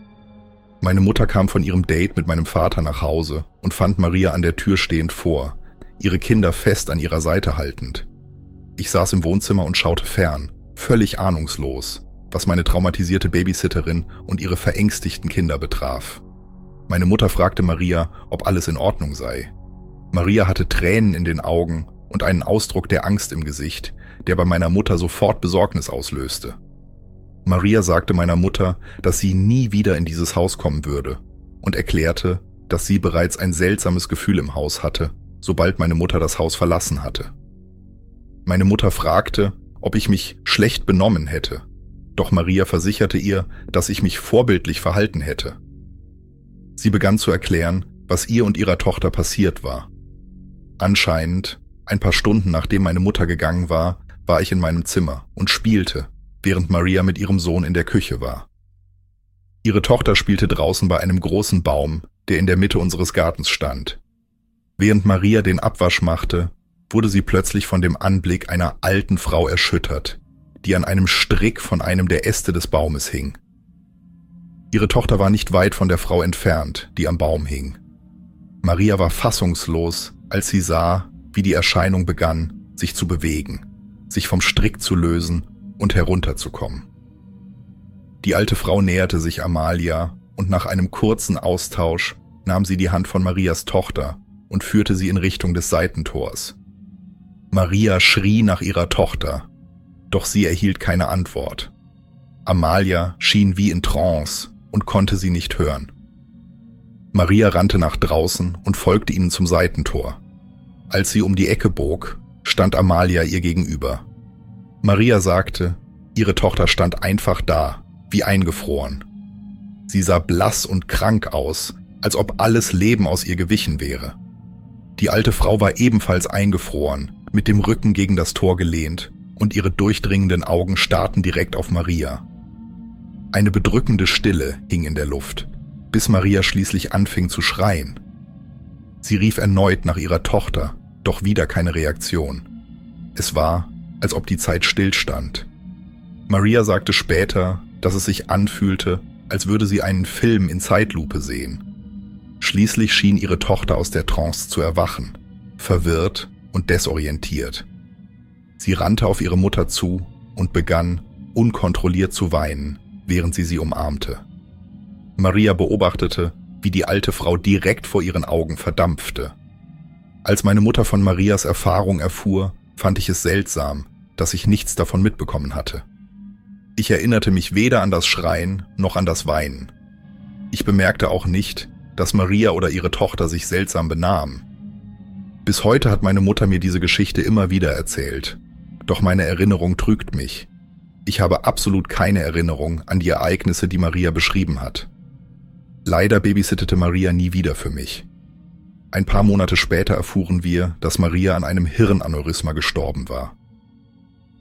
Meine Mutter kam von ihrem Date mit meinem Vater nach Hause und fand Maria an der Tür stehend vor, ihre Kinder fest an ihrer Seite haltend. Ich saß im Wohnzimmer und schaute fern, völlig ahnungslos, was meine traumatisierte Babysitterin und ihre verängstigten Kinder betraf. Meine Mutter fragte Maria, ob alles in Ordnung sei. Maria hatte Tränen in den Augen und einen Ausdruck der Angst im Gesicht, der bei meiner Mutter sofort Besorgnis auslöste. Maria sagte meiner Mutter, dass sie nie wieder in dieses Haus kommen würde und erklärte, dass sie bereits ein seltsames Gefühl im Haus hatte, sobald meine Mutter das Haus verlassen hatte. Meine Mutter fragte, ob ich mich schlecht benommen hätte, doch Maria versicherte ihr, dass ich mich vorbildlich verhalten hätte. Sie begann zu erklären, was ihr und ihrer Tochter passiert war. Anscheinend, ein paar Stunden nachdem meine Mutter gegangen war, war ich in meinem Zimmer und spielte, während Maria mit ihrem Sohn in der Küche war. Ihre Tochter spielte draußen bei einem großen Baum, der in der Mitte unseres Gartens stand. Während Maria den Abwasch machte, wurde sie plötzlich von dem Anblick einer alten Frau erschüttert, die an einem Strick von einem der Äste des Baumes hing. Ihre Tochter war nicht weit von der Frau entfernt, die am Baum hing. Maria war fassungslos, als sie sah, wie die Erscheinung begann, sich zu bewegen, sich vom Strick zu lösen und herunterzukommen. Die alte Frau näherte sich Amalia und nach einem kurzen Austausch nahm sie die Hand von Marias Tochter und führte sie in Richtung des Seitentors. Maria schrie nach ihrer Tochter, doch sie erhielt keine Antwort. Amalia schien wie in Trance und konnte sie nicht hören. Maria rannte nach draußen und folgte ihnen zum Seitentor. Als sie um die Ecke bog, stand Amalia ihr gegenüber. Maria sagte, ihre Tochter stand einfach da, wie eingefroren. Sie sah blass und krank aus, als ob alles Leben aus ihr gewichen wäre. Die alte Frau war ebenfalls eingefroren, mit dem Rücken gegen das Tor gelehnt, und ihre durchdringenden Augen starrten direkt auf Maria. Eine bedrückende Stille hing in der Luft, bis Maria schließlich anfing zu schreien. Sie rief erneut nach ihrer Tochter, doch wieder keine Reaktion. Es war, als ob die Zeit stillstand. Maria sagte später, dass es sich anfühlte, als würde sie einen Film in Zeitlupe sehen. Schließlich schien ihre Tochter aus der Trance zu erwachen, verwirrt und desorientiert. Sie rannte auf ihre Mutter zu und begann, unkontrolliert zu weinen, während sie umarmte. Maria beobachtete, wie die alte Frau direkt vor ihren Augen verdampfte. Als meine Mutter von Marias Erfahrung erfuhr, fand ich es seltsam, dass ich nichts davon mitbekommen hatte. Ich erinnerte mich weder an das Schreien noch an das Weinen. Ich bemerkte auch nicht, dass Maria oder ihre Tochter sich seltsam benahmen. Bis heute hat meine Mutter mir diese Geschichte immer wieder erzählt, doch meine Erinnerung trügt mich. Ich habe absolut keine Erinnerung an die Ereignisse, die Maria beschrieben hat. Leider babysittete Maria nie wieder für mich. Ein paar Monate später erfuhren wir, dass Maria an einem Hirnaneurysma gestorben war.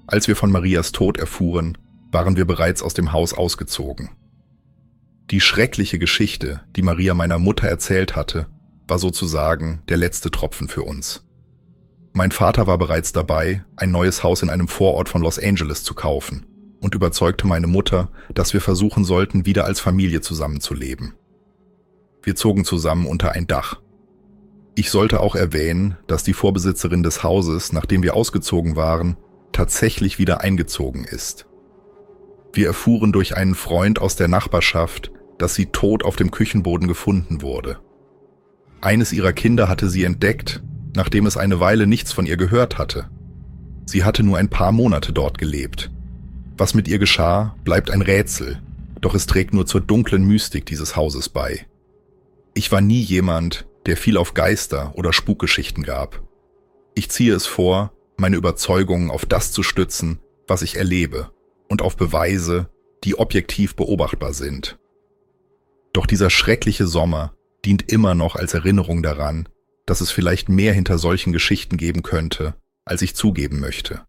Als wir von Marias Tod erfuhren, waren wir bereits aus dem Haus ausgezogen. Die schreckliche Geschichte, die Maria meiner Mutter erzählt hatte, war sozusagen der letzte Tropfen für uns. Mein Vater war bereits dabei, ein neues Haus in einem Vorort von Los Angeles zu kaufen und überzeugte meine Mutter, dass wir versuchen sollten, wieder als Familie zusammenzuleben. Wir zogen zusammen unter ein Dach. Ich sollte auch erwähnen, dass die Vorbesitzerin des Hauses, nachdem wir ausgezogen waren, tatsächlich wieder eingezogen ist. Wir erfuhren durch einen Freund aus der Nachbarschaft, dass sie tot auf dem Küchenboden gefunden wurde. Eines ihrer Kinder hatte sie entdeckt, nachdem es eine Weile nichts von ihr gehört hatte. Sie hatte nur ein paar Monate dort gelebt. Was mit ihr geschah, bleibt ein Rätsel, doch es trägt nur zur dunklen Mystik dieses Hauses bei. Ich war nie jemand, der viel auf Geister oder Spukgeschichten gab. Ich ziehe es vor, meine Überzeugungen auf das zu stützen, was ich erlebe, und auf Beweise, die objektiv beobachtbar sind. Doch dieser schreckliche Sommer dient immer noch als Erinnerung daran, dass es vielleicht mehr hinter solchen Geschichten geben könnte, als ich zugeben möchte.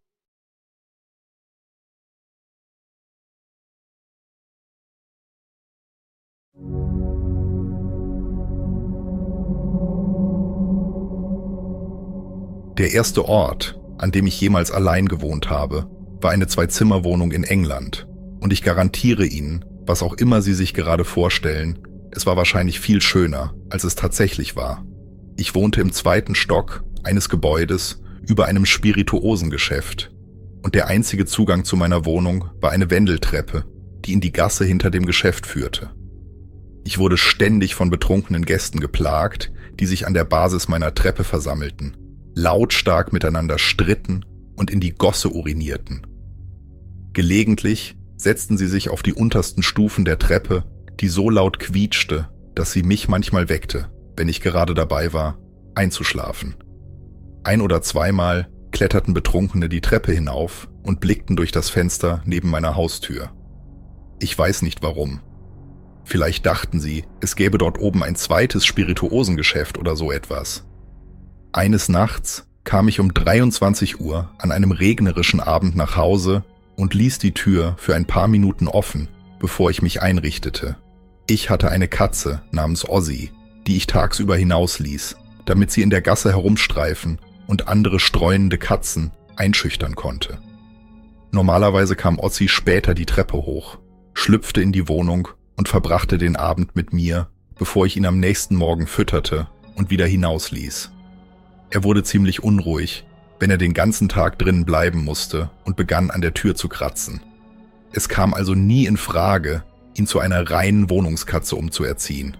Der erste Ort, an dem ich jemals allein gewohnt habe, war eine Zwei-Zimmer-Wohnung in England, und ich garantiere Ihnen, was auch immer Sie sich gerade vorstellen, es war wahrscheinlich viel schöner, als es tatsächlich war. Ich wohnte im 2. Stock eines Gebäudes über einem Spirituosengeschäft, und der einzige Zugang zu meiner Wohnung war eine Wendeltreppe, die in die Gasse hinter dem Geschäft führte. Ich wurde ständig von betrunkenen Gästen geplagt, die sich an der Basis meiner Treppe versammelten, lautstark miteinander stritten und in die Gosse urinierten. Gelegentlich setzten sie sich auf die untersten Stufen der Treppe, die so laut quietschte, dass sie mich manchmal weckte, wenn ich gerade dabei war, einzuschlafen. Ein- oder zweimal kletterten Betrunkene die Treppe hinauf und blickten durch das Fenster neben meiner Haustür. Ich weiß nicht warum. Vielleicht dachten sie, es gäbe dort oben ein zweites Spirituosengeschäft oder so etwas. Eines Nachts kam ich um 23 Uhr an einem regnerischen Abend nach Hause und ließ die Tür für ein paar Minuten offen, bevor ich mich einrichtete. Ich hatte eine Katze namens Ozzy, die ich tagsüber hinausließ, damit sie in der Gasse herumstreifen und andere streunende Katzen einschüchtern konnte. Normalerweise kam Ozzy später die Treppe hoch, schlüpfte in die Wohnung und verbrachte den Abend mit mir, bevor ich ihn am nächsten Morgen fütterte und wieder hinausließ. Er wurde ziemlich unruhig, wenn er den ganzen Tag drinnen bleiben musste, und begann an der Tür zu kratzen. Es kam also nie in Frage, ihn zu einer reinen Wohnungskatze umzuerziehen.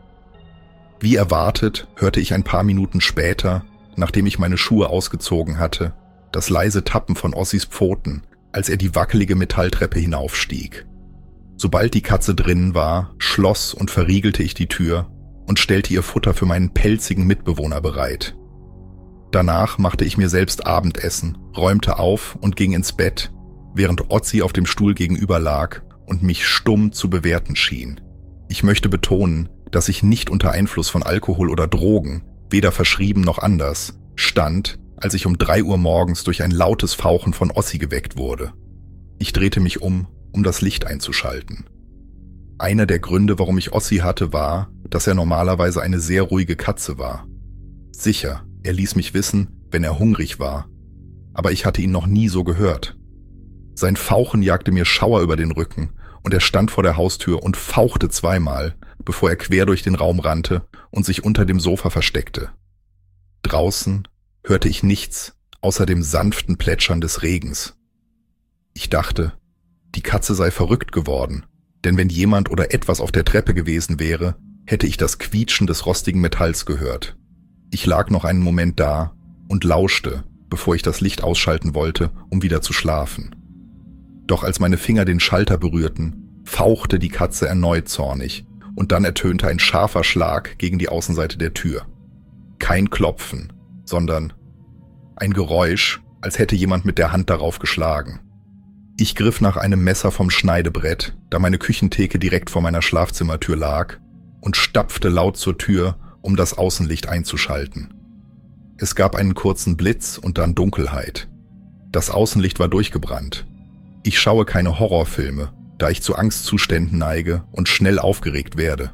Wie erwartet hörte ich ein paar Minuten später, nachdem ich meine Schuhe ausgezogen hatte, das leise Tappen von Ozzys Pfoten, als er die wackelige Metalltreppe hinaufstieg. Sobald die Katze drinnen war, schloss und verriegelte ich die Tür und stellte ihr Futter für meinen pelzigen Mitbewohner bereit. Danach machte ich mir selbst Abendessen, räumte auf und ging ins Bett, während Ozzy auf dem Stuhl gegenüber lag und mich stumm zu bewerten schien. Ich möchte betonen, dass ich nicht unter Einfluss von Alkohol oder Drogen, weder verschrieben noch anders, stand, als ich um 3 Uhr morgens durch ein lautes Fauchen von Ozzy geweckt wurde. Ich drehte mich um das Licht einzuschalten. Einer der Gründe, warum ich Ozzy hatte, war, dass er normalerweise eine sehr ruhige Katze war. Sicher, er ließ mich wissen, wenn er hungrig war, aber ich hatte ihn noch nie so gehört. Sein Fauchen jagte mir Schauer über den Rücken und er stand vor der Haustür und fauchte zweimal, bevor er quer durch den Raum rannte und sich unter dem Sofa versteckte. Draußen hörte ich nichts außer dem sanften Plätschern des Regens. Ich dachte, die Katze sei verrückt geworden, denn wenn jemand oder etwas auf der Treppe gewesen wäre, hätte ich das Quietschen des rostigen Metalls gehört. Ich lag noch einen Moment da und lauschte, bevor ich das Licht ausschalten wollte, um wieder zu schlafen. Doch als meine Finger den Schalter berührten, fauchte die Katze erneut zornig und dann ertönte ein scharfer Schlag gegen die Außenseite der Tür. Kein Klopfen, sondern ein Geräusch, als hätte jemand mit der Hand darauf geschlagen. Ich griff nach einem Messer vom Schneidebrett, da meine Küchentheke direkt vor meiner Schlafzimmertür lag, und stapfte laut zur Tür, um das Außenlicht einzuschalten. Es gab einen kurzen Blitz und dann Dunkelheit. Das Außenlicht war durchgebrannt. Ich schaue keine Horrorfilme, da ich zu Angstzuständen neige und schnell aufgeregt werde.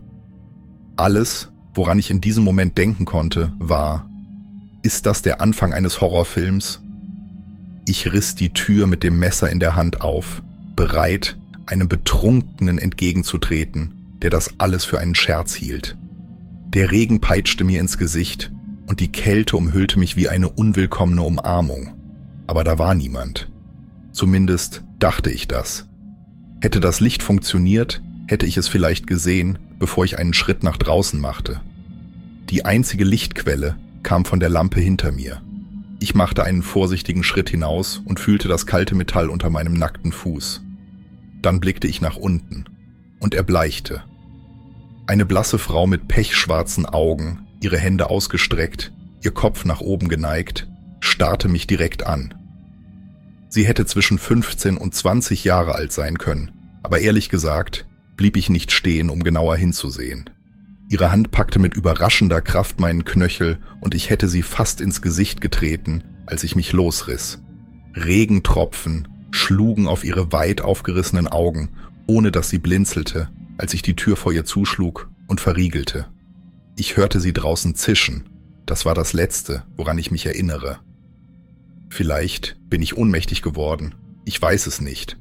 Alles, woran ich in diesem Moment denken konnte, war: Ist das der Anfang eines Horrorfilms? Ich riss die Tür mit dem Messer in der Hand auf, bereit, einem Betrunkenen entgegenzutreten, der das alles für einen Scherz hielt. Der Regen peitschte mir ins Gesicht und die Kälte umhüllte mich wie eine unwillkommene Umarmung. Aber da war niemand. Zumindest dachte ich das. Hätte das Licht funktioniert, hätte ich es vielleicht gesehen, bevor ich einen Schritt nach draußen machte. Die einzige Lichtquelle kam von der Lampe hinter mir. Ich machte einen vorsichtigen Schritt hinaus und fühlte das kalte Metall unter meinem nackten Fuß. Dann blickte ich nach unten und erbleichte. Eine blasse Frau mit pechschwarzen Augen, ihre Hände ausgestreckt, ihr Kopf nach oben geneigt, starrte mich direkt an. Sie hätte zwischen 15 und 20 Jahre alt sein können, aber ehrlich gesagt blieb ich nicht stehen, um genauer hinzusehen. Ihre Hand packte mit überraschender Kraft meinen Knöchel und ich hätte sie fast ins Gesicht getreten, als ich mich losriss. Regentropfen schlugen auf ihre weit aufgerissenen Augen, ohne dass sie blinzelte, als ich die Tür vor ihr zuschlug und verriegelte. Ich hörte sie draußen zischen. Das war das Letzte, woran ich mich erinnere. Vielleicht bin ich ohnmächtig geworden. Ich weiß es nicht.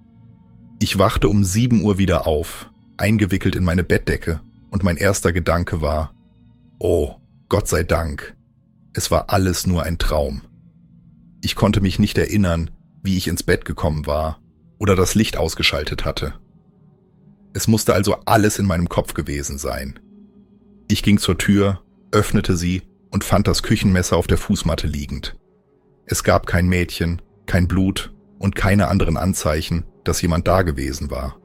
Ich wachte um 7 Uhr wieder auf, eingewickelt in meine Bettdecke, und mein erster Gedanke war: Oh, Gott sei Dank. Es war alles nur ein Traum. Ich konnte mich nicht erinnern, wie ich ins Bett gekommen war oder das Licht ausgeschaltet hatte. Es musste also alles in meinem Kopf gewesen sein. Ich ging zur Tür, öffnete sie und fand das Küchenmesser auf der Fußmatte liegend. Es gab kein Mädchen, kein Blut und keine anderen Anzeichen, dass jemand da gewesen war.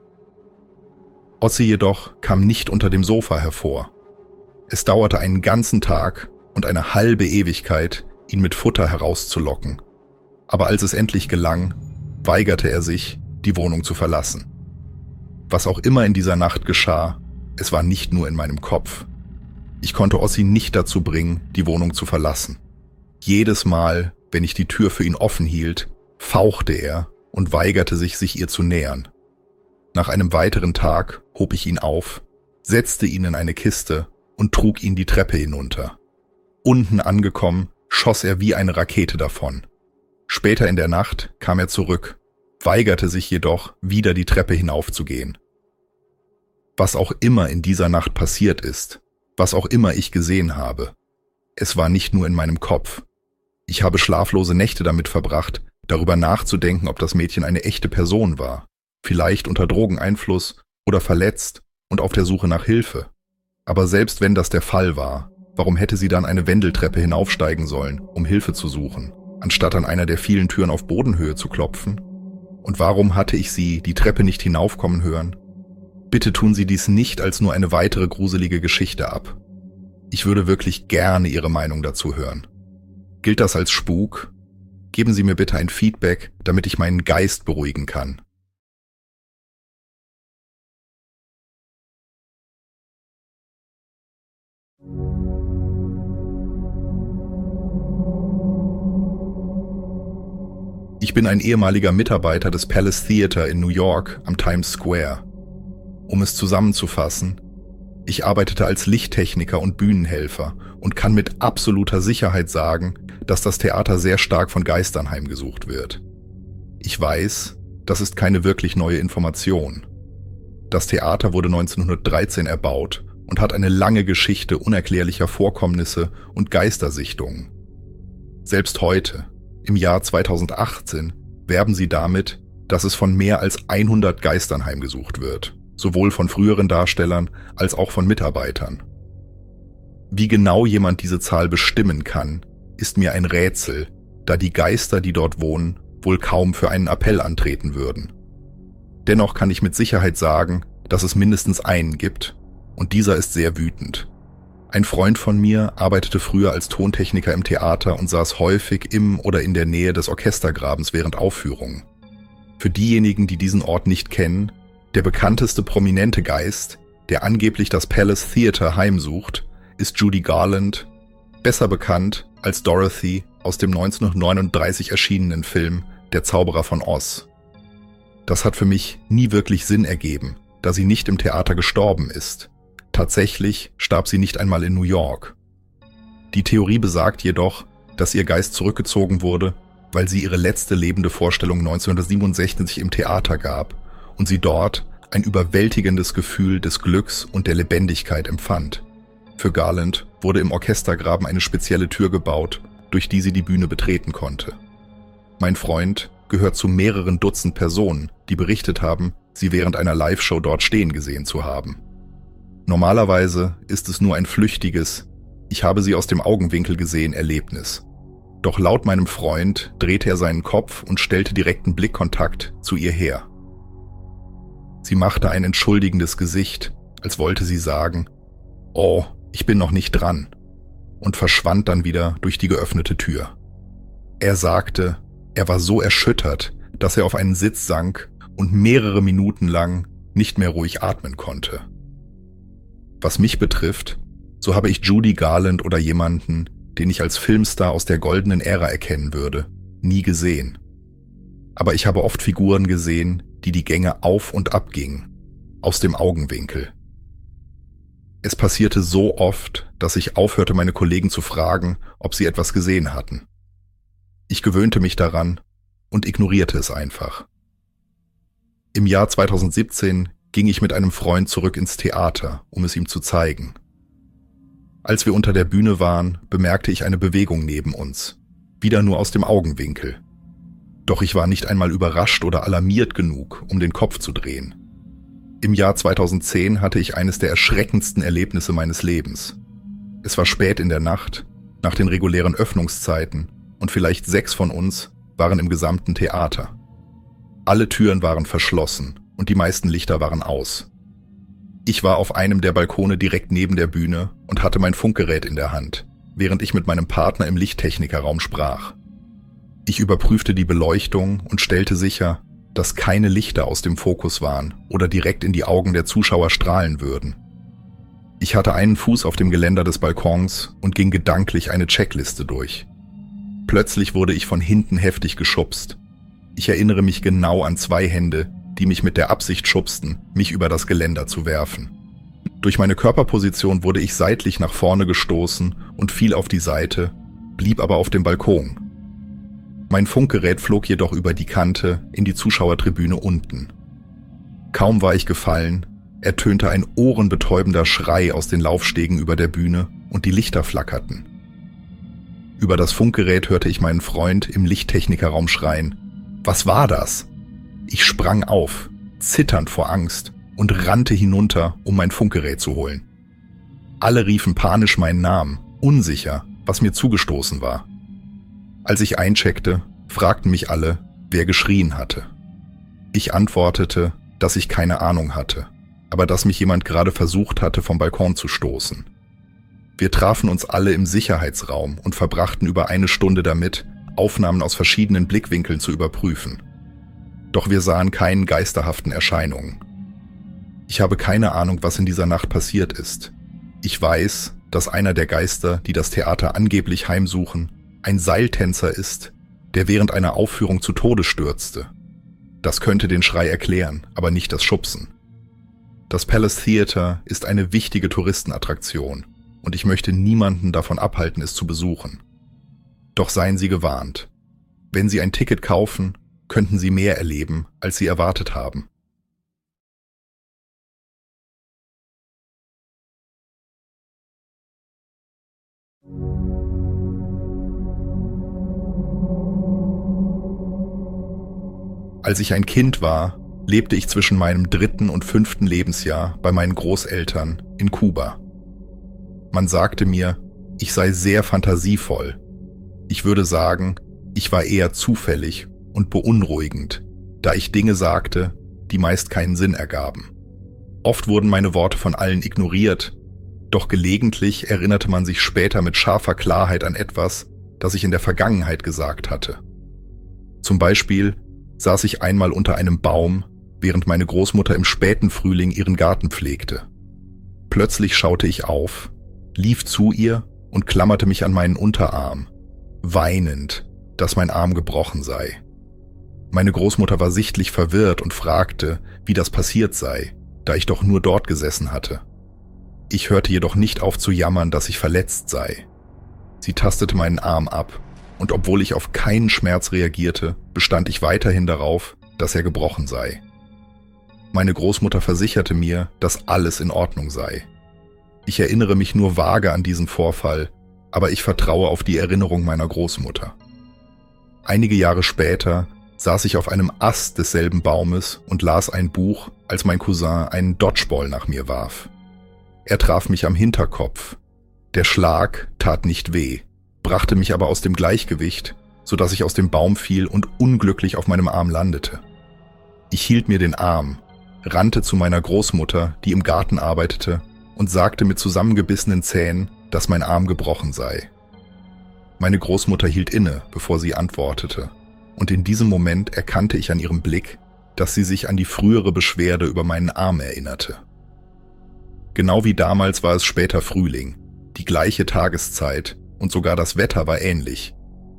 Ossi jedoch kam nicht unter dem Sofa hervor. Es dauerte einen ganzen Tag und eine halbe Ewigkeit, ihn mit Futter herauszulocken. Aber als es endlich gelang, weigerte er sich, die Wohnung zu verlassen. Was auch immer in dieser Nacht geschah, es war nicht nur in meinem Kopf. Ich konnte Ossi nicht dazu bringen, die Wohnung zu verlassen. Jedes Mal, wenn ich die Tür für ihn offen hielt, fauchte er und weigerte sich ihr zu nähern. Nach einem weiteren Tag hob ich ihn auf, setzte ihn in eine Kiste und trug ihn die Treppe hinunter. Unten angekommen, schoss er wie eine Rakete davon. Später in der Nacht kam er zurück, weigerte sich jedoch, wieder die Treppe hinaufzugehen. Was auch immer in dieser Nacht passiert ist, was auch immer ich gesehen habe, es war nicht nur in meinem Kopf. Ich habe schlaflose Nächte damit verbracht, darüber nachzudenken, ob das Mädchen eine echte Person war, vielleicht unter Drogeneinfluss oder verletzt und auf der Suche nach Hilfe. Aber selbst wenn das der Fall war, warum hätte sie dann eine Wendeltreppe hinaufsteigen sollen, um Hilfe zu suchen, anstatt an einer der vielen Türen auf Bodenhöhe zu klopfen? Und warum hatte ich sie die Treppe nicht hinaufkommen hören? Bitte tun Sie dies nicht als nur eine weitere gruselige Geschichte ab. Ich würde wirklich gerne Ihre Meinung dazu hören. Gilt das als Spuk? Geben Sie mir bitte ein Feedback, damit ich meinen Geist beruhigen kann. Ich bin ein ehemaliger Mitarbeiter des Palace Theater in New York am Times Square. Um es zusammenzufassen: Ich arbeitete als Lichttechniker und Bühnenhelfer und kann mit absoluter Sicherheit sagen, dass das Theater sehr stark von Geistern heimgesucht wird. Ich weiß, das ist keine wirklich neue Information. Das Theater wurde 1913 erbaut und hat eine lange Geschichte unerklärlicher Vorkommnisse und Geistersichtungen. Selbst heute, im Jahr 2018, werben sie damit, dass es von mehr als 100 Geistern heimgesucht wird, sowohl von früheren Darstellern als auch von Mitarbeitern. Wie genau jemand diese Zahl bestimmen kann, ist mir ein Rätsel, da die Geister, die dort wohnen, wohl kaum für einen Appell antreten würden. Dennoch kann ich mit Sicherheit sagen, dass es mindestens einen gibt, und dieser ist sehr wütend. Ein Freund von mir arbeitete früher als Tontechniker im Theater und saß häufig im oder in der Nähe des Orchestergrabens während Aufführungen. Für diejenigen, die diesen Ort nicht kennen: Der bekannteste prominente Geist, der angeblich das Palace Theater heimsucht, ist Judy Garland, besser bekannt als Dorothy aus dem 1939 erschienenen Film Der Zauberer von Oz. Das hat für mich nie wirklich Sinn ergeben, da sie nicht im Theater gestorben ist. Tatsächlich starb sie nicht einmal in New York. Die Theorie besagt jedoch, dass ihr Geist zurückgezogen wurde, weil sie ihre letzte lebende Vorstellung 1967 im Theater gab und sie dort ein überwältigendes Gefühl des Glücks und der Lebendigkeit empfand. Für Garland wurde im Orchestergraben eine spezielle Tür gebaut, durch die sie die Bühne betreten konnte. Mein Freund gehört zu mehreren Dutzend Personen, die berichtet haben, sie während einer Live-Show dort stehen gesehen zu haben. Normalerweise ist es nur ein flüchtiges „Ich habe sie aus dem Augenwinkel gesehen" Erlebnis. Doch laut meinem Freund drehte er seinen Kopf und stellte direkten Blickkontakt zu ihr her. Sie machte ein entschuldigendes Gesicht, als wollte sie sagen, „Oh, ich bin noch nicht dran", und verschwand dann wieder durch die geöffnete Tür. Er sagte, er war so erschüttert, dass er auf einen Sitz sank und mehrere Minuten lang nicht mehr ruhig atmen konnte. Was mich betrifft, so habe ich Judy Garland oder jemanden, den ich als Filmstar aus der goldenen Ära erkennen würde, nie gesehen. Aber ich habe oft Figuren gesehen, die die Gänge auf und ab gingen, aus dem Augenwinkel. Es passierte so oft, dass ich aufhörte, meine Kollegen zu fragen, ob sie etwas gesehen hatten. Ich gewöhnte mich daran und ignorierte es einfach. Im Jahr 2017 ging ich mit einem Freund zurück ins Theater, um es ihm zu zeigen. Als wir unter der Bühne waren, bemerkte ich eine Bewegung neben uns, wieder nur aus dem Augenwinkel. Doch ich war nicht einmal überrascht oder alarmiert genug, um den Kopf zu drehen. Im Jahr 2010 hatte ich eines der erschreckendsten Erlebnisse meines Lebens. Es war spät in der Nacht, nach den regulären Öffnungszeiten, und vielleicht 6 von uns waren im gesamten Theater. Alle Türen waren verschlossen und die meisten Lichter waren aus. Ich war auf einem der Balkone direkt neben der Bühne und hatte mein Funkgerät in der Hand, während ich mit meinem Partner im Lichttechnikerraum sprach. Ich überprüfte die Beleuchtung und stellte sicher, dass keine Lichter aus dem Fokus waren oder direkt in die Augen der Zuschauer strahlen würden. Ich hatte einen Fuß auf dem Geländer des Balkons und ging gedanklich eine Checkliste durch. Plötzlich wurde ich von hinten heftig geschubst. Ich erinnere mich genau an 2 Hände, die mich mit der Absicht schubsten, mich über das Geländer zu werfen. Durch meine Körperposition wurde ich seitlich nach vorne gestoßen und fiel auf die Seite, blieb aber auf dem Balkon. Mein Funkgerät flog jedoch über die Kante in die Zuschauertribüne unten. Kaum war ich gefallen, ertönte ein ohrenbetäubender Schrei aus den Laufstegen über der Bühne und die Lichter flackerten. Über das Funkgerät hörte ich meinen Freund im Lichttechnikerraum schreien: „Was war das?" Ich sprang auf, zitternd vor Angst, und rannte hinunter, um mein Funkgerät zu holen. Alle riefen panisch meinen Namen, unsicher, was mir zugestoßen war. Als ich eincheckte, fragten mich alle, wer geschrien hatte. Ich antwortete, dass ich keine Ahnung hatte, aber dass mich jemand gerade versucht hatte, vom Balkon zu stoßen. Wir trafen uns alle im Sicherheitsraum und verbrachten über 1 Stunde damit, Aufnahmen aus verschiedenen Blickwinkeln zu überprüfen. Doch wir sahen keine geisterhaften Erscheinungen. Ich habe keine Ahnung, was in dieser Nacht passiert ist. Ich weiß, dass einer der Geister, die das Theater angeblich heimsuchen, ein Seiltänzer ist, der während einer Aufführung zu Tode stürzte. Das könnte den Schrei erklären, aber nicht das Schubsen. Das Palace Theater ist eine wichtige Touristenattraktion und ich möchte niemanden davon abhalten, es zu besuchen. Doch seien Sie gewarnt. Wenn Sie ein Ticket kaufen, könnten Sie mehr erleben, als Sie erwartet haben. Als ich ein Kind war, lebte ich zwischen meinem 3. und 5. Lebensjahr bei meinen Großeltern in Kuba. Man sagte mir, ich sei sehr fantasievoll. Ich würde sagen, ich war eher zufällig und beunruhigend, da ich Dinge sagte, die meist keinen Sinn ergaben. Oft wurden meine Worte von allen ignoriert, doch gelegentlich erinnerte man sich später mit scharfer Klarheit an etwas, das ich in der Vergangenheit gesagt hatte. Zum Beispiel saß ich einmal unter einem Baum, während meine Großmutter im späten Frühling ihren Garten pflegte. Plötzlich schaute ich auf, lief zu ihr und klammerte mich an meinen Unterarm. weinend, dass mein Arm gebrochen sei. Meine Großmutter war sichtlich verwirrt und fragte, wie das passiert sei, da ich doch nur dort gesessen hatte. Ich hörte jedoch nicht auf zu jammern, dass ich verletzt sei. Sie tastete meinen Arm ab, und obwohl ich auf keinen Schmerz reagierte, bestand ich weiterhin darauf, dass er gebrochen sei. Meine Großmutter versicherte mir, dass alles in Ordnung sei. Ich erinnere mich nur vage an diesen Vorfall, aber ich vertraue auf die Erinnerung meiner Großmutter. Einige Jahre später saß ich auf einem Ast desselben Baumes und las ein Buch, als mein Cousin einen Dodgeball nach mir warf. Er traf mich am Hinterkopf. Der Schlag tat nicht weh, brachte mich aber aus dem Gleichgewicht, sodass ich aus dem Baum fiel und unglücklich auf meinem Arm landete. Ich hielt mir den Arm, rannte zu meiner Großmutter, die im Garten arbeitete, und sagte mit zusammengebissenen Zähnen, dass mein Arm gebrochen sei. Meine Großmutter hielt inne, bevor sie antwortete, und in diesem Moment erkannte ich an ihrem Blick, dass sie sich an die frühere Beschwerde über meinen Arm erinnerte. Genau wie damals war es später Frühling, die gleiche Tageszeit, und sogar das Wetter war ähnlich.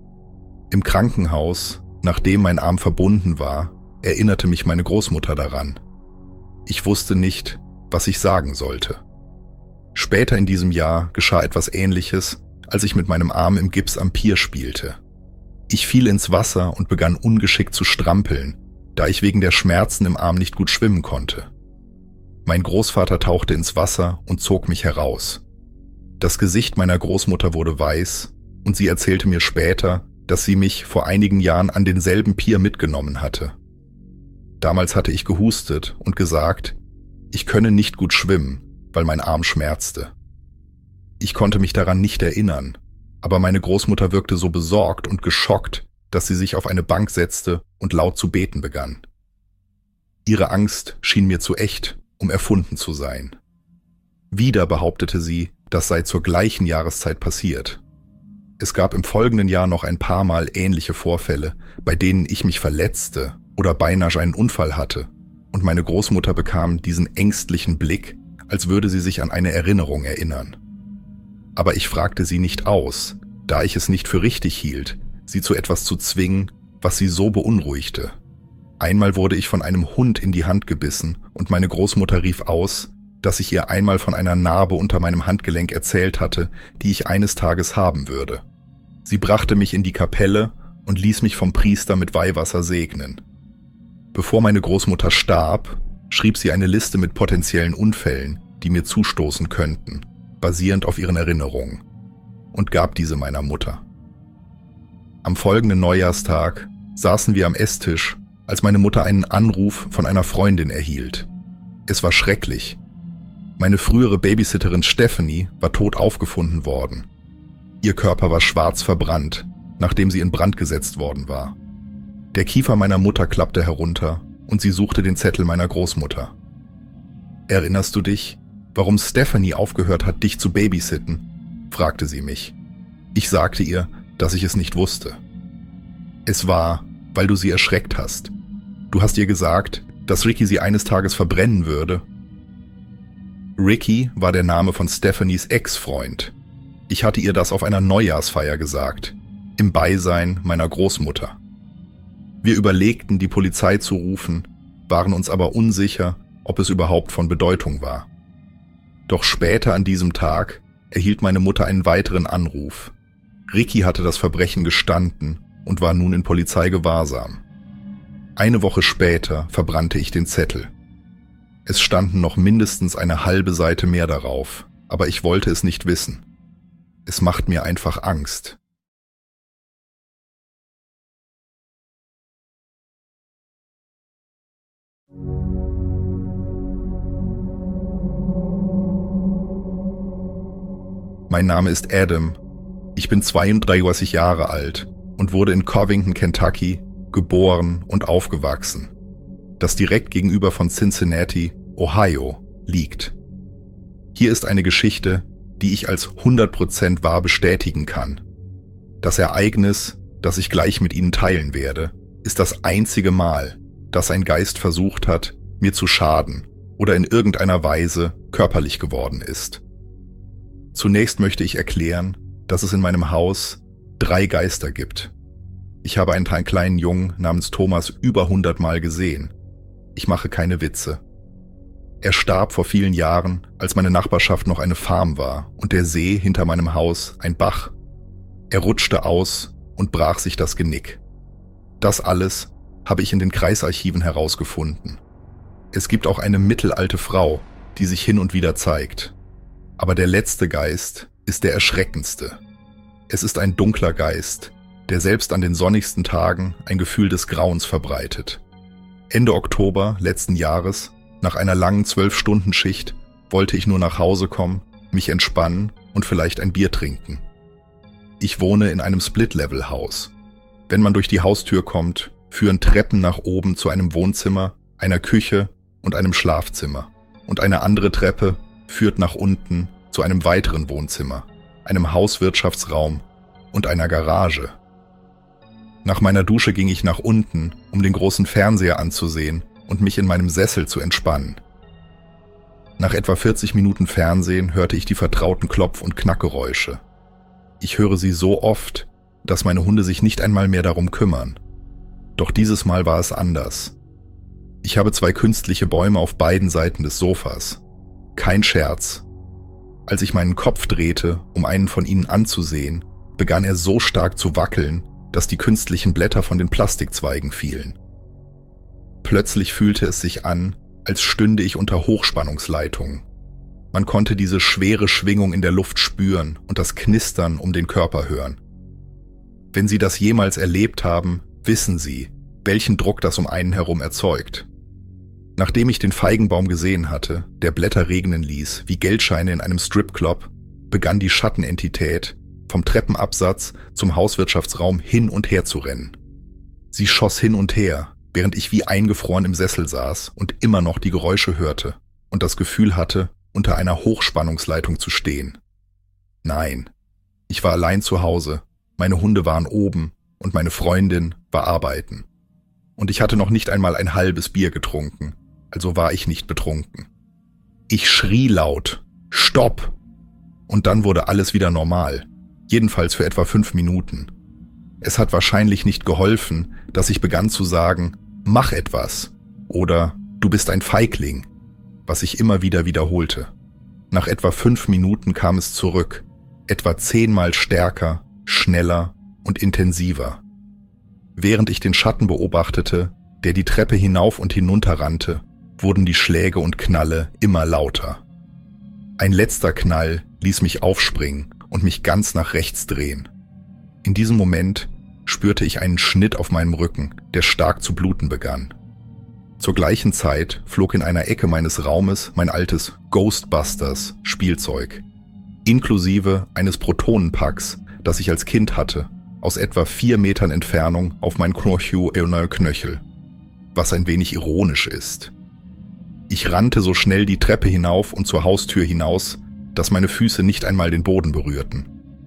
Im Krankenhaus, nachdem mein Arm verbunden war, erinnerte mich meine Großmutter daran. Ich wusste nicht, was ich sagen sollte. Später in diesem Jahr geschah etwas Ähnliches, als ich mit meinem Arm im Gips am Pier spielte. Ich fiel ins Wasser und begann ungeschickt zu strampeln, da ich wegen der Schmerzen im Arm nicht gut schwimmen konnte. Mein Großvater tauchte ins Wasser und zog mich heraus. Das Gesicht meiner Großmutter wurde weiß und sie erzählte mir später, dass sie mich vor einigen Jahren an denselben Pier mitgenommen hatte. Damals hatte ich gehustet und gesagt, ich könne nicht gut schwimmen, weil mein Arm schmerzte. Ich konnte mich daran nicht erinnern, aber meine Großmutter wirkte so besorgt und geschockt, dass sie sich auf eine Bank setzte und laut zu beten begann. Ihre Angst schien mir zu echt, um erfunden zu sein. Wieder behauptete sie, das sei zur gleichen Jahreszeit passiert. Es gab im folgenden Jahr noch ein paar Mal ähnliche Vorfälle, bei denen ich mich verletzte oder beinahe einen Unfall hatte, und meine Großmutter bekam diesen ängstlichen Blick, als würde sie sich an eine Erinnerung erinnern. Aber ich fragte sie nicht aus, da ich es nicht für richtig hielt, sie zu etwas zu zwingen, was sie so beunruhigte. Einmal wurde ich von einem Hund in die Hand gebissen und meine Großmutter rief aus, dass ich ihr einmal von einer Narbe unter meinem Handgelenk erzählt hatte, die ich eines Tages haben würde. Sie brachte mich in die Kapelle und ließ mich vom Priester mit Weihwasser segnen. Bevor meine Großmutter starb, schrieb sie eine Liste mit potenziellen Unfällen, die mir zustoßen könnten, basierend auf ihren Erinnerungen, und gab diese meiner Mutter. Am folgenden Neujahrstag saßen wir am Esstisch, als meine Mutter einen Anruf von einer Freundin erhielt. Es war schrecklich. Meine frühere Babysitterin Stephanie war tot aufgefunden worden. Ihr Körper war schwarz verbrannt, nachdem sie in Brand gesetzt worden war. Der Kiefer meiner Mutter klappte herunter und sie suchte den Zettel meiner Großmutter. »Erinnerst du dich, warum Stephanie aufgehört hat, dich zu babysitten?« fragte sie mich. Ich sagte ihr, dass ich es nicht wusste. »Es war, weil du sie erschreckt hast. Du hast ihr gesagt, dass Ricky sie eines Tages verbrennen würde.« Ricky war der Name von Stephanies Ex-Freund. Ich hatte ihr das auf einer Neujahrsfeier gesagt, im Beisein meiner Großmutter. Wir überlegten, die Polizei zu rufen, waren uns aber unsicher, ob es überhaupt von Bedeutung war. Doch später an diesem Tag erhielt meine Mutter einen weiteren Anruf. Ricky hatte das Verbrechen gestanden und war nun in Polizeigewahrsam. Eine Woche später verbrannte ich den Zettel. Es standen noch mindestens eine halbe Seite mehr darauf, aber ich wollte es nicht wissen. Es macht mir einfach Angst. Mein Name ist Adam. Ich bin 32 Jahre alt und wurde in Covington, Kentucky, geboren und aufgewachsen, das direkt gegenüber von Cincinnati, Ohio, liegt. Hier ist eine Geschichte, die ich als 100% wahr bestätigen kann. Das Ereignis, das ich gleich mit Ihnen teilen werde, ist das einzige Mal, dass ein Geist versucht hat, mir zu schaden oder in irgendeiner Weise körperlich geworden ist. Zunächst möchte ich erklären, dass es in meinem Haus 3 Geister gibt. Ich habe einen kleinen Jungen namens Thomas über 100 Mal gesehen. Ich mache keine Witze. Er starb vor vielen Jahren, als meine Nachbarschaft noch eine Farm war und der See hinter meinem Haus ein Bach. Er rutschte aus und brach sich das Genick. Das alles habe ich in den Kreisarchiven herausgefunden. Es gibt auch eine mittelalte Frau, die sich hin und wieder zeigt. Aber der letzte Geist ist der erschreckendste. Es ist ein dunkler Geist, der selbst an den sonnigsten Tagen ein Gefühl des Grauens verbreitet. Ende Oktober letzten Jahres, nach einer langen 12-Stunden-Schicht, wollte ich nur nach Hause kommen, mich entspannen und vielleicht ein Bier trinken. Ich wohne in einem Split-Level-Haus. Wenn man durch die Haustür kommt, führen Treppen nach oben zu einem Wohnzimmer, einer Küche und einem Schlafzimmer. Und eine andere Treppe führt nach unten zu einem weiteren Wohnzimmer, einem Hauswirtschaftsraum und einer Garage. Nach meiner Dusche ging ich nach unten, um den großen Fernseher anzusehen und mich in meinem Sessel zu entspannen. Nach etwa 40 Minuten Fernsehen hörte ich die vertrauten Klopf- und Knackgeräusche. Ich höre sie so oft, dass meine Hunde sich nicht einmal mehr darum kümmern. Doch dieses Mal war es anders. Ich habe 2 künstliche Bäume auf beiden Seiten des Sofas. Kein Scherz. Als ich meinen Kopf drehte, um einen von ihnen anzusehen, begann er so stark zu wackeln, dass die künstlichen Blätter von den Plastikzweigen fielen. Plötzlich fühlte es sich an, als stünde ich unter Hochspannungsleitungen. Man konnte diese schwere Schwingung in der Luft spüren und das Knistern um den Körper hören. Wenn Sie das jemals erlebt haben, wissen Sie, welchen Druck das um einen herum erzeugt. Nachdem ich den Feigenbaum gesehen hatte, der Blätter regnen ließ, wie Geldscheine in einem Stripclub, begann die Schattenentität, vom Treppenabsatz zum Hauswirtschaftsraum hin und her zu rennen. Sie schoss hin und her, während ich wie eingefroren im Sessel saß und immer noch die Geräusche hörte und das Gefühl hatte, unter einer Hochspannungsleitung zu stehen. Nein, ich war allein zu Hause, meine Hunde waren oben und meine Freundin war arbeiten. Und ich hatte noch nicht einmal ein halbes Bier getrunken, also war ich nicht betrunken. Ich schrie laut, Stopp! Und dann wurde alles wieder normal, jedenfalls für etwa 5 Minuten. Es hat wahrscheinlich nicht geholfen, dass ich begann zu sagen, mach etwas oder du bist ein Feigling, was ich immer wieder wiederholte. Nach etwa 5 Minuten kam es zurück, etwa 10-mal stärker, schneller und intensiver. Während ich den Schatten beobachtete, der die Treppe hinauf und hinunter rannte, wurden die Schläge und Knalle immer lauter. Ein letzter Knall ließ mich aufspringen und mich ganz nach rechts drehen. In diesem Moment spürte ich einen Schnitt auf meinem Rücken, der stark zu bluten begann. Zur gleichen Zeit flog in einer Ecke meines Raumes mein altes Ghostbusters Spielzeug, inklusive eines Protonenpacks, das ich als Kind hatte, aus etwa 4 Metern Entfernung auf mein Knöchel, was ein wenig ironisch ist. Ich rannte so schnell die Treppe hinauf und zur Haustür hinaus, dass meine Füße nicht einmal den Boden berührten.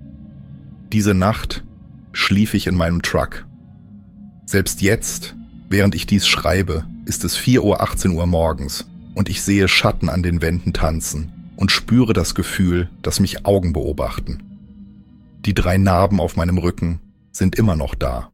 Diese Nacht schlief ich in meinem Truck. Selbst jetzt, während ich dies schreibe, ist es 4:18 Uhr morgens und ich sehe Schatten an den Wänden tanzen und spüre das Gefühl, dass mich Augen beobachten. Die 3 Narben auf meinem Rücken sind immer noch da.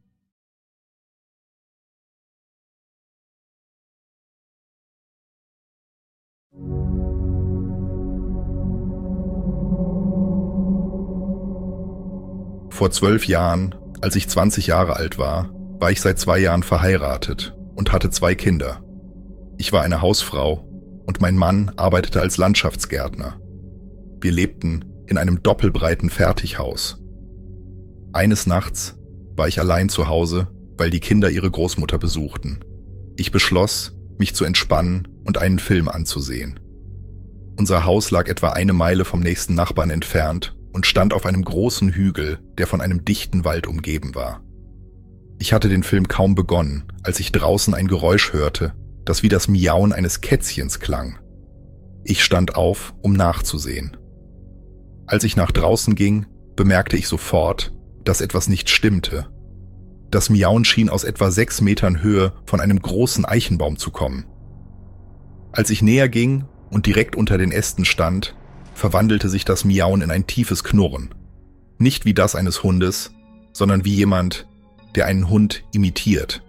Vor 12 Jahren, als ich 20 Jahre alt war ich seit 2 Jahren verheiratet und hatte 2 Kinder. Ich war eine Hausfrau und mein Mann arbeitete als Landschaftsgärtner. Wir lebten in einem doppelbreiten Fertighaus. Eines Nachts war ich allein zu Hause, weil die Kinder ihre Großmutter besuchten. Ich beschloss, mich zu entspannen und einen Film anzusehen. Unser Haus lag etwa 1 Meile vom nächsten Nachbarn entfernt und stand auf einem großen Hügel, der von einem dichten Wald umgeben war. Ich hatte den Film kaum begonnen, als ich draußen ein Geräusch hörte, das wie das Miauen eines Kätzchens klang. Ich stand auf, um nachzusehen. Als ich nach draußen ging, bemerkte ich sofort, dass etwas nicht stimmte. Das Miauen schien aus etwa 6 Metern Höhe von einem großen Eichenbaum zu kommen. Als ich näher ging und direkt unter den Ästen stand, verwandelte sich das Miauen in ein tiefes Knurren. Nicht wie das eines Hundes, sondern wie jemand, der einen Hund imitiert.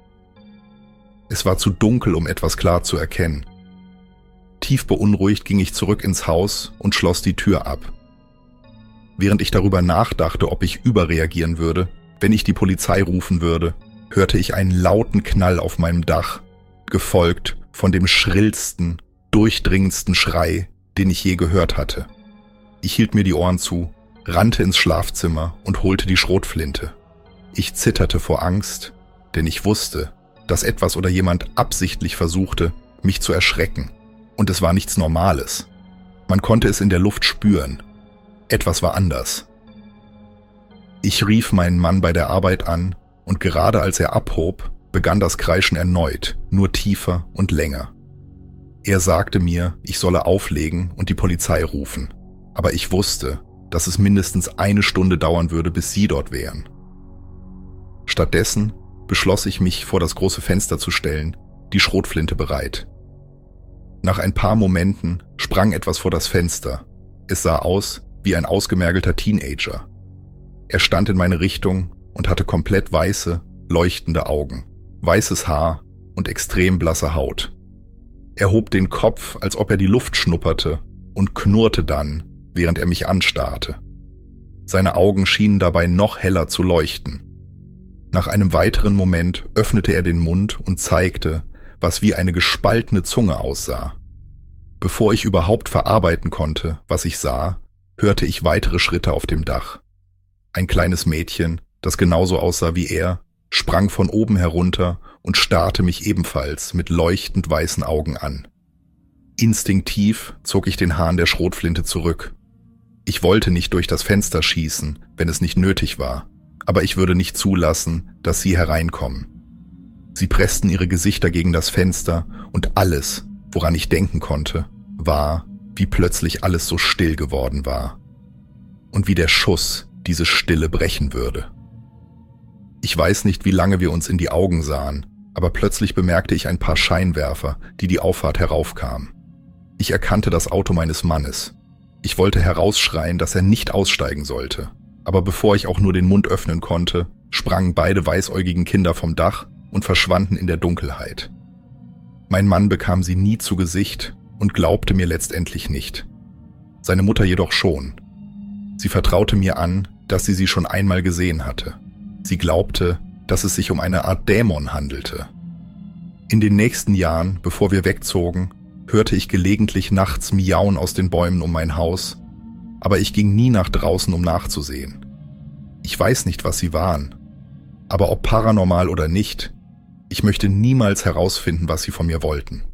Es war zu dunkel, um etwas klar zu erkennen. Tief beunruhigt ging ich zurück ins Haus und schloss die Tür ab. Während ich darüber nachdachte, ob ich überreagieren würde, wenn ich die Polizei rufen würde, hörte ich einen lauten Knall auf meinem Dach, gefolgt von dem schrillsten, durchdringendsten Schrei, den ich je gehört hatte. Ich hielt mir die Ohren zu, rannte ins Schlafzimmer und holte die Schrotflinte. Ich zitterte vor Angst, denn ich wusste, dass etwas oder jemand absichtlich versuchte, mich zu erschrecken. Und es war nichts Normales. Man konnte es in der Luft spüren. Etwas war anders. Ich rief meinen Mann bei der Arbeit an und gerade als er abhob, begann das Kreischen erneut, nur tiefer und länger. Er sagte mir, ich solle auflegen und die Polizei rufen. Aber ich wusste, dass es mindestens 1 Stunde dauern würde, bis sie dort wären. Stattdessen beschloss ich mich, vor das große Fenster zu stellen, die Schrotflinte bereit. Nach ein paar Momenten sprang etwas vor das Fenster. Es sah aus wie ein ausgemergelter Teenager. Er stand in meine Richtung und hatte komplett weiße, leuchtende Augen, weißes Haar und extrem blasse Haut. Er hob den Kopf, als ob er die Luft schnupperte, und knurrte dann, während er mich anstarrte. Seine Augen schienen dabei noch heller zu leuchten. Nach einem weiteren Moment öffnete er den Mund und zeigte, was wie eine gespaltene Zunge aussah. Bevor ich überhaupt verarbeiten konnte, was ich sah, hörte ich weitere Schritte auf dem Dach. Ein kleines Mädchen, das genauso aussah wie er, sprang von oben herunter und starrte mich ebenfalls mit leuchtend weißen Augen an. Instinktiv zog ich den Hahn der Schrotflinte zurück. Ich wollte nicht durch das Fenster schießen, wenn es nicht nötig war, aber ich würde nicht zulassen, dass sie hereinkommen. Sie pressten ihre Gesichter gegen das Fenster und alles, woran ich denken konnte, war, wie plötzlich alles so still geworden war und wie der Schuss diese Stille brechen würde. Ich weiß nicht, wie lange wir uns in die Augen sahen, aber plötzlich bemerkte ich ein paar Scheinwerfer, die die Auffahrt heraufkamen. Ich erkannte das Auto meines Mannes. Ich wollte herausschreien, dass er nicht aussteigen sollte, aber bevor ich auch nur den Mund öffnen konnte, sprangen beide weißäugigen Kinder vom Dach und verschwanden in der Dunkelheit. Mein Mann bekam sie nie zu Gesicht und glaubte mir letztendlich nicht. Seine Mutter jedoch schon. Sie vertraute mir an, dass sie schon einmal gesehen hatte. Sie glaubte, dass es sich um eine Art Dämon handelte. In den nächsten Jahren, bevor wir wegzogen, hörte ich gelegentlich nachts Miauen aus den Bäumen um mein Haus, aber ich ging nie nach draußen, um nachzusehen. Ich weiß nicht, was sie waren, aber ob paranormal oder nicht, ich möchte niemals herausfinden, was sie von mir wollten.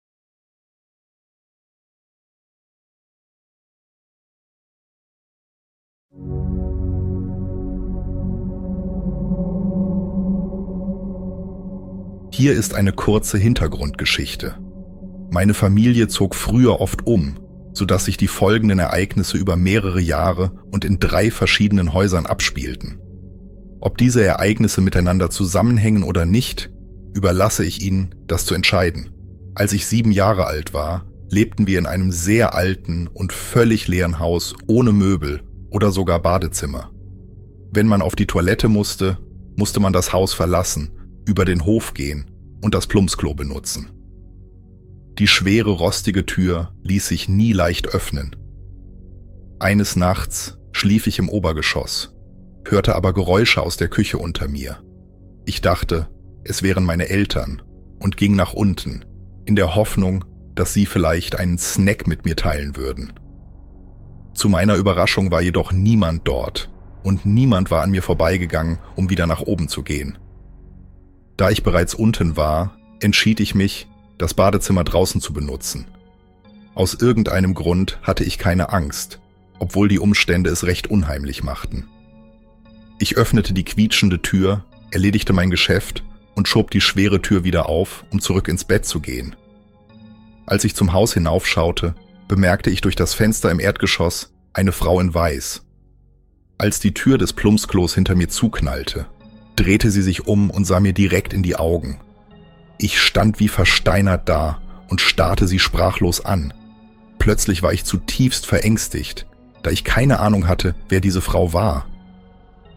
Hier ist eine kurze Hintergrundgeschichte. Meine Familie zog früher oft um, sodass sich die folgenden Ereignisse über mehrere Jahre und in 3 verschiedenen Häusern abspielten. Ob diese Ereignisse miteinander zusammenhängen oder nicht, überlasse ich Ihnen, das zu entscheiden. Als ich 7 Jahre alt war, lebten wir in einem sehr alten und völlig leeren Haus ohne Möbel oder sogar Badezimmer. Wenn man auf die Toilette musste, musste man das Haus verlassen, über den Hof gehen und das Plumpsklo benutzen. Die schwere, rostige Tür ließ sich nie leicht öffnen. Eines Nachts schlief ich im Obergeschoss, hörte aber Geräusche aus der Küche unter mir. Ich dachte, es wären meine Eltern und ging nach unten, in der Hoffnung, dass sie vielleicht einen Snack mit mir teilen würden. Zu meiner Überraschung war jedoch niemand dort und niemand war an mir vorbeigegangen, um wieder nach oben zu gehen. Da ich bereits unten war, entschied ich mich, das Badezimmer draußen zu benutzen. Aus irgendeinem Grund hatte ich keine Angst, obwohl die Umstände es recht unheimlich machten. Ich öffnete die quietschende Tür, erledigte mein Geschäft und schob die schwere Tür wieder auf, um zurück ins Bett zu gehen. Als ich zum Haus hinaufschaute, bemerkte ich durch das Fenster im Erdgeschoss eine Frau in Weiß. Als die Tür des Plumpsklos hinter mir zuknallte, drehte sie sich um und sah mir direkt in die Augen. Ich stand wie versteinert da und starrte sie sprachlos an. Plötzlich war ich zutiefst verängstigt, da ich keine Ahnung hatte, wer diese Frau war.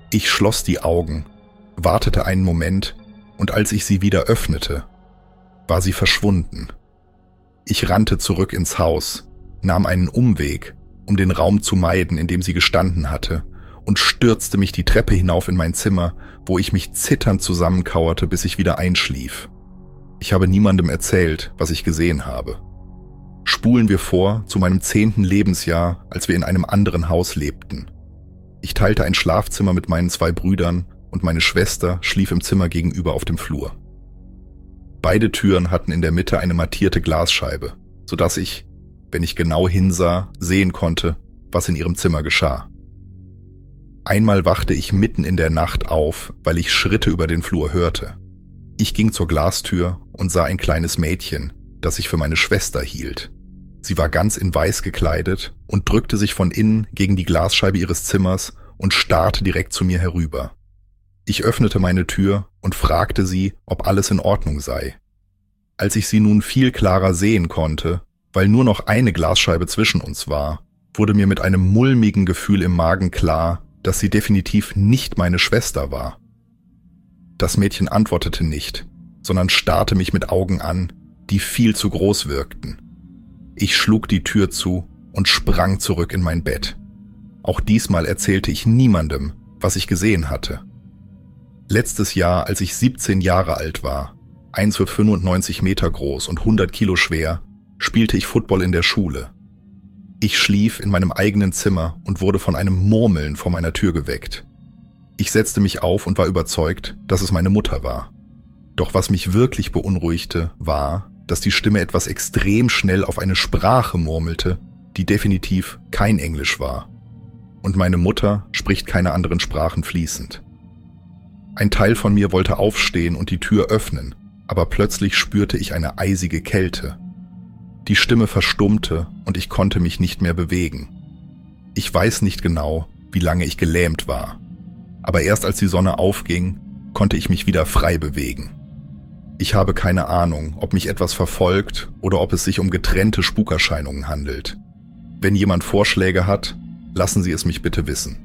Ich schloss die Augen, wartete einen Moment und als ich sie wieder öffnete, war sie verschwunden. Ich rannte zurück ins Haus, nahm einen Umweg, um den Raum zu meiden, in dem sie gestanden hatte, und stürzte mich die Treppe hinauf in mein Zimmer, wo ich mich zitternd zusammenkauerte, bis ich wieder einschlief. Ich habe niemandem erzählt, was ich gesehen habe. Spulen wir vor zu meinem 10. Lebensjahr, als wir in einem anderen Haus lebten. Ich teilte ein Schlafzimmer mit meinen 2 Brüdern und meine Schwester schlief im Zimmer gegenüber auf dem Flur. Beide Türen hatten in der Mitte eine mattierte Glasscheibe, sodass ich, wenn ich genau hinsah, sehen konnte, was in ihrem Zimmer geschah. Einmal wachte ich mitten in der Nacht auf, weil ich Schritte über den Flur hörte. Ich ging zur Glastür und sah ein kleines Mädchen, das sich für meine Schwester hielt. Sie war ganz in Weiß gekleidet und drückte sich von innen gegen die Glasscheibe ihres Zimmers und starrte direkt zu mir herüber. Ich öffnete meine Tür und fragte sie, ob alles in Ordnung sei. Als ich sie nun viel klarer sehen konnte, weil nur noch eine Glasscheibe zwischen uns war, wurde mir mit einem mulmigen Gefühl im Magen klar, dass sie definitiv nicht meine Schwester war. Das Mädchen antwortete nicht, sondern starrte mich mit Augen an, die viel zu groß wirkten. Ich schlug die Tür zu und sprang zurück in mein Bett. Auch diesmal erzählte ich niemandem, was ich gesehen hatte. Letztes Jahr, als ich 17 Jahre alt war, 1,95 Meter groß und 100 Kilo schwer, spielte ich Football in der Schule. Ich schlief in meinem eigenen Zimmer und wurde von einem Murmeln vor meiner Tür geweckt. Ich setzte mich auf und war überzeugt, dass es meine Mutter war. Doch was mich wirklich beunruhigte, war, dass die Stimme etwas extrem schnell auf eine Sprache murmelte, die definitiv kein Englisch war. Und meine Mutter spricht keine anderen Sprachen fließend. Ein Teil von mir wollte aufstehen und die Tür öffnen, aber plötzlich spürte ich eine eisige Kälte. Die Stimme verstummte und ich konnte mich nicht mehr bewegen. Ich weiß nicht genau, wie lange ich gelähmt war, aber erst als die Sonne aufging, konnte ich mich wieder frei bewegen. Ich habe keine Ahnung, ob mich etwas verfolgt oder ob es sich um getrennte Spukerscheinungen handelt. Wenn jemand Vorschläge hat, lassen Sie es mich bitte wissen.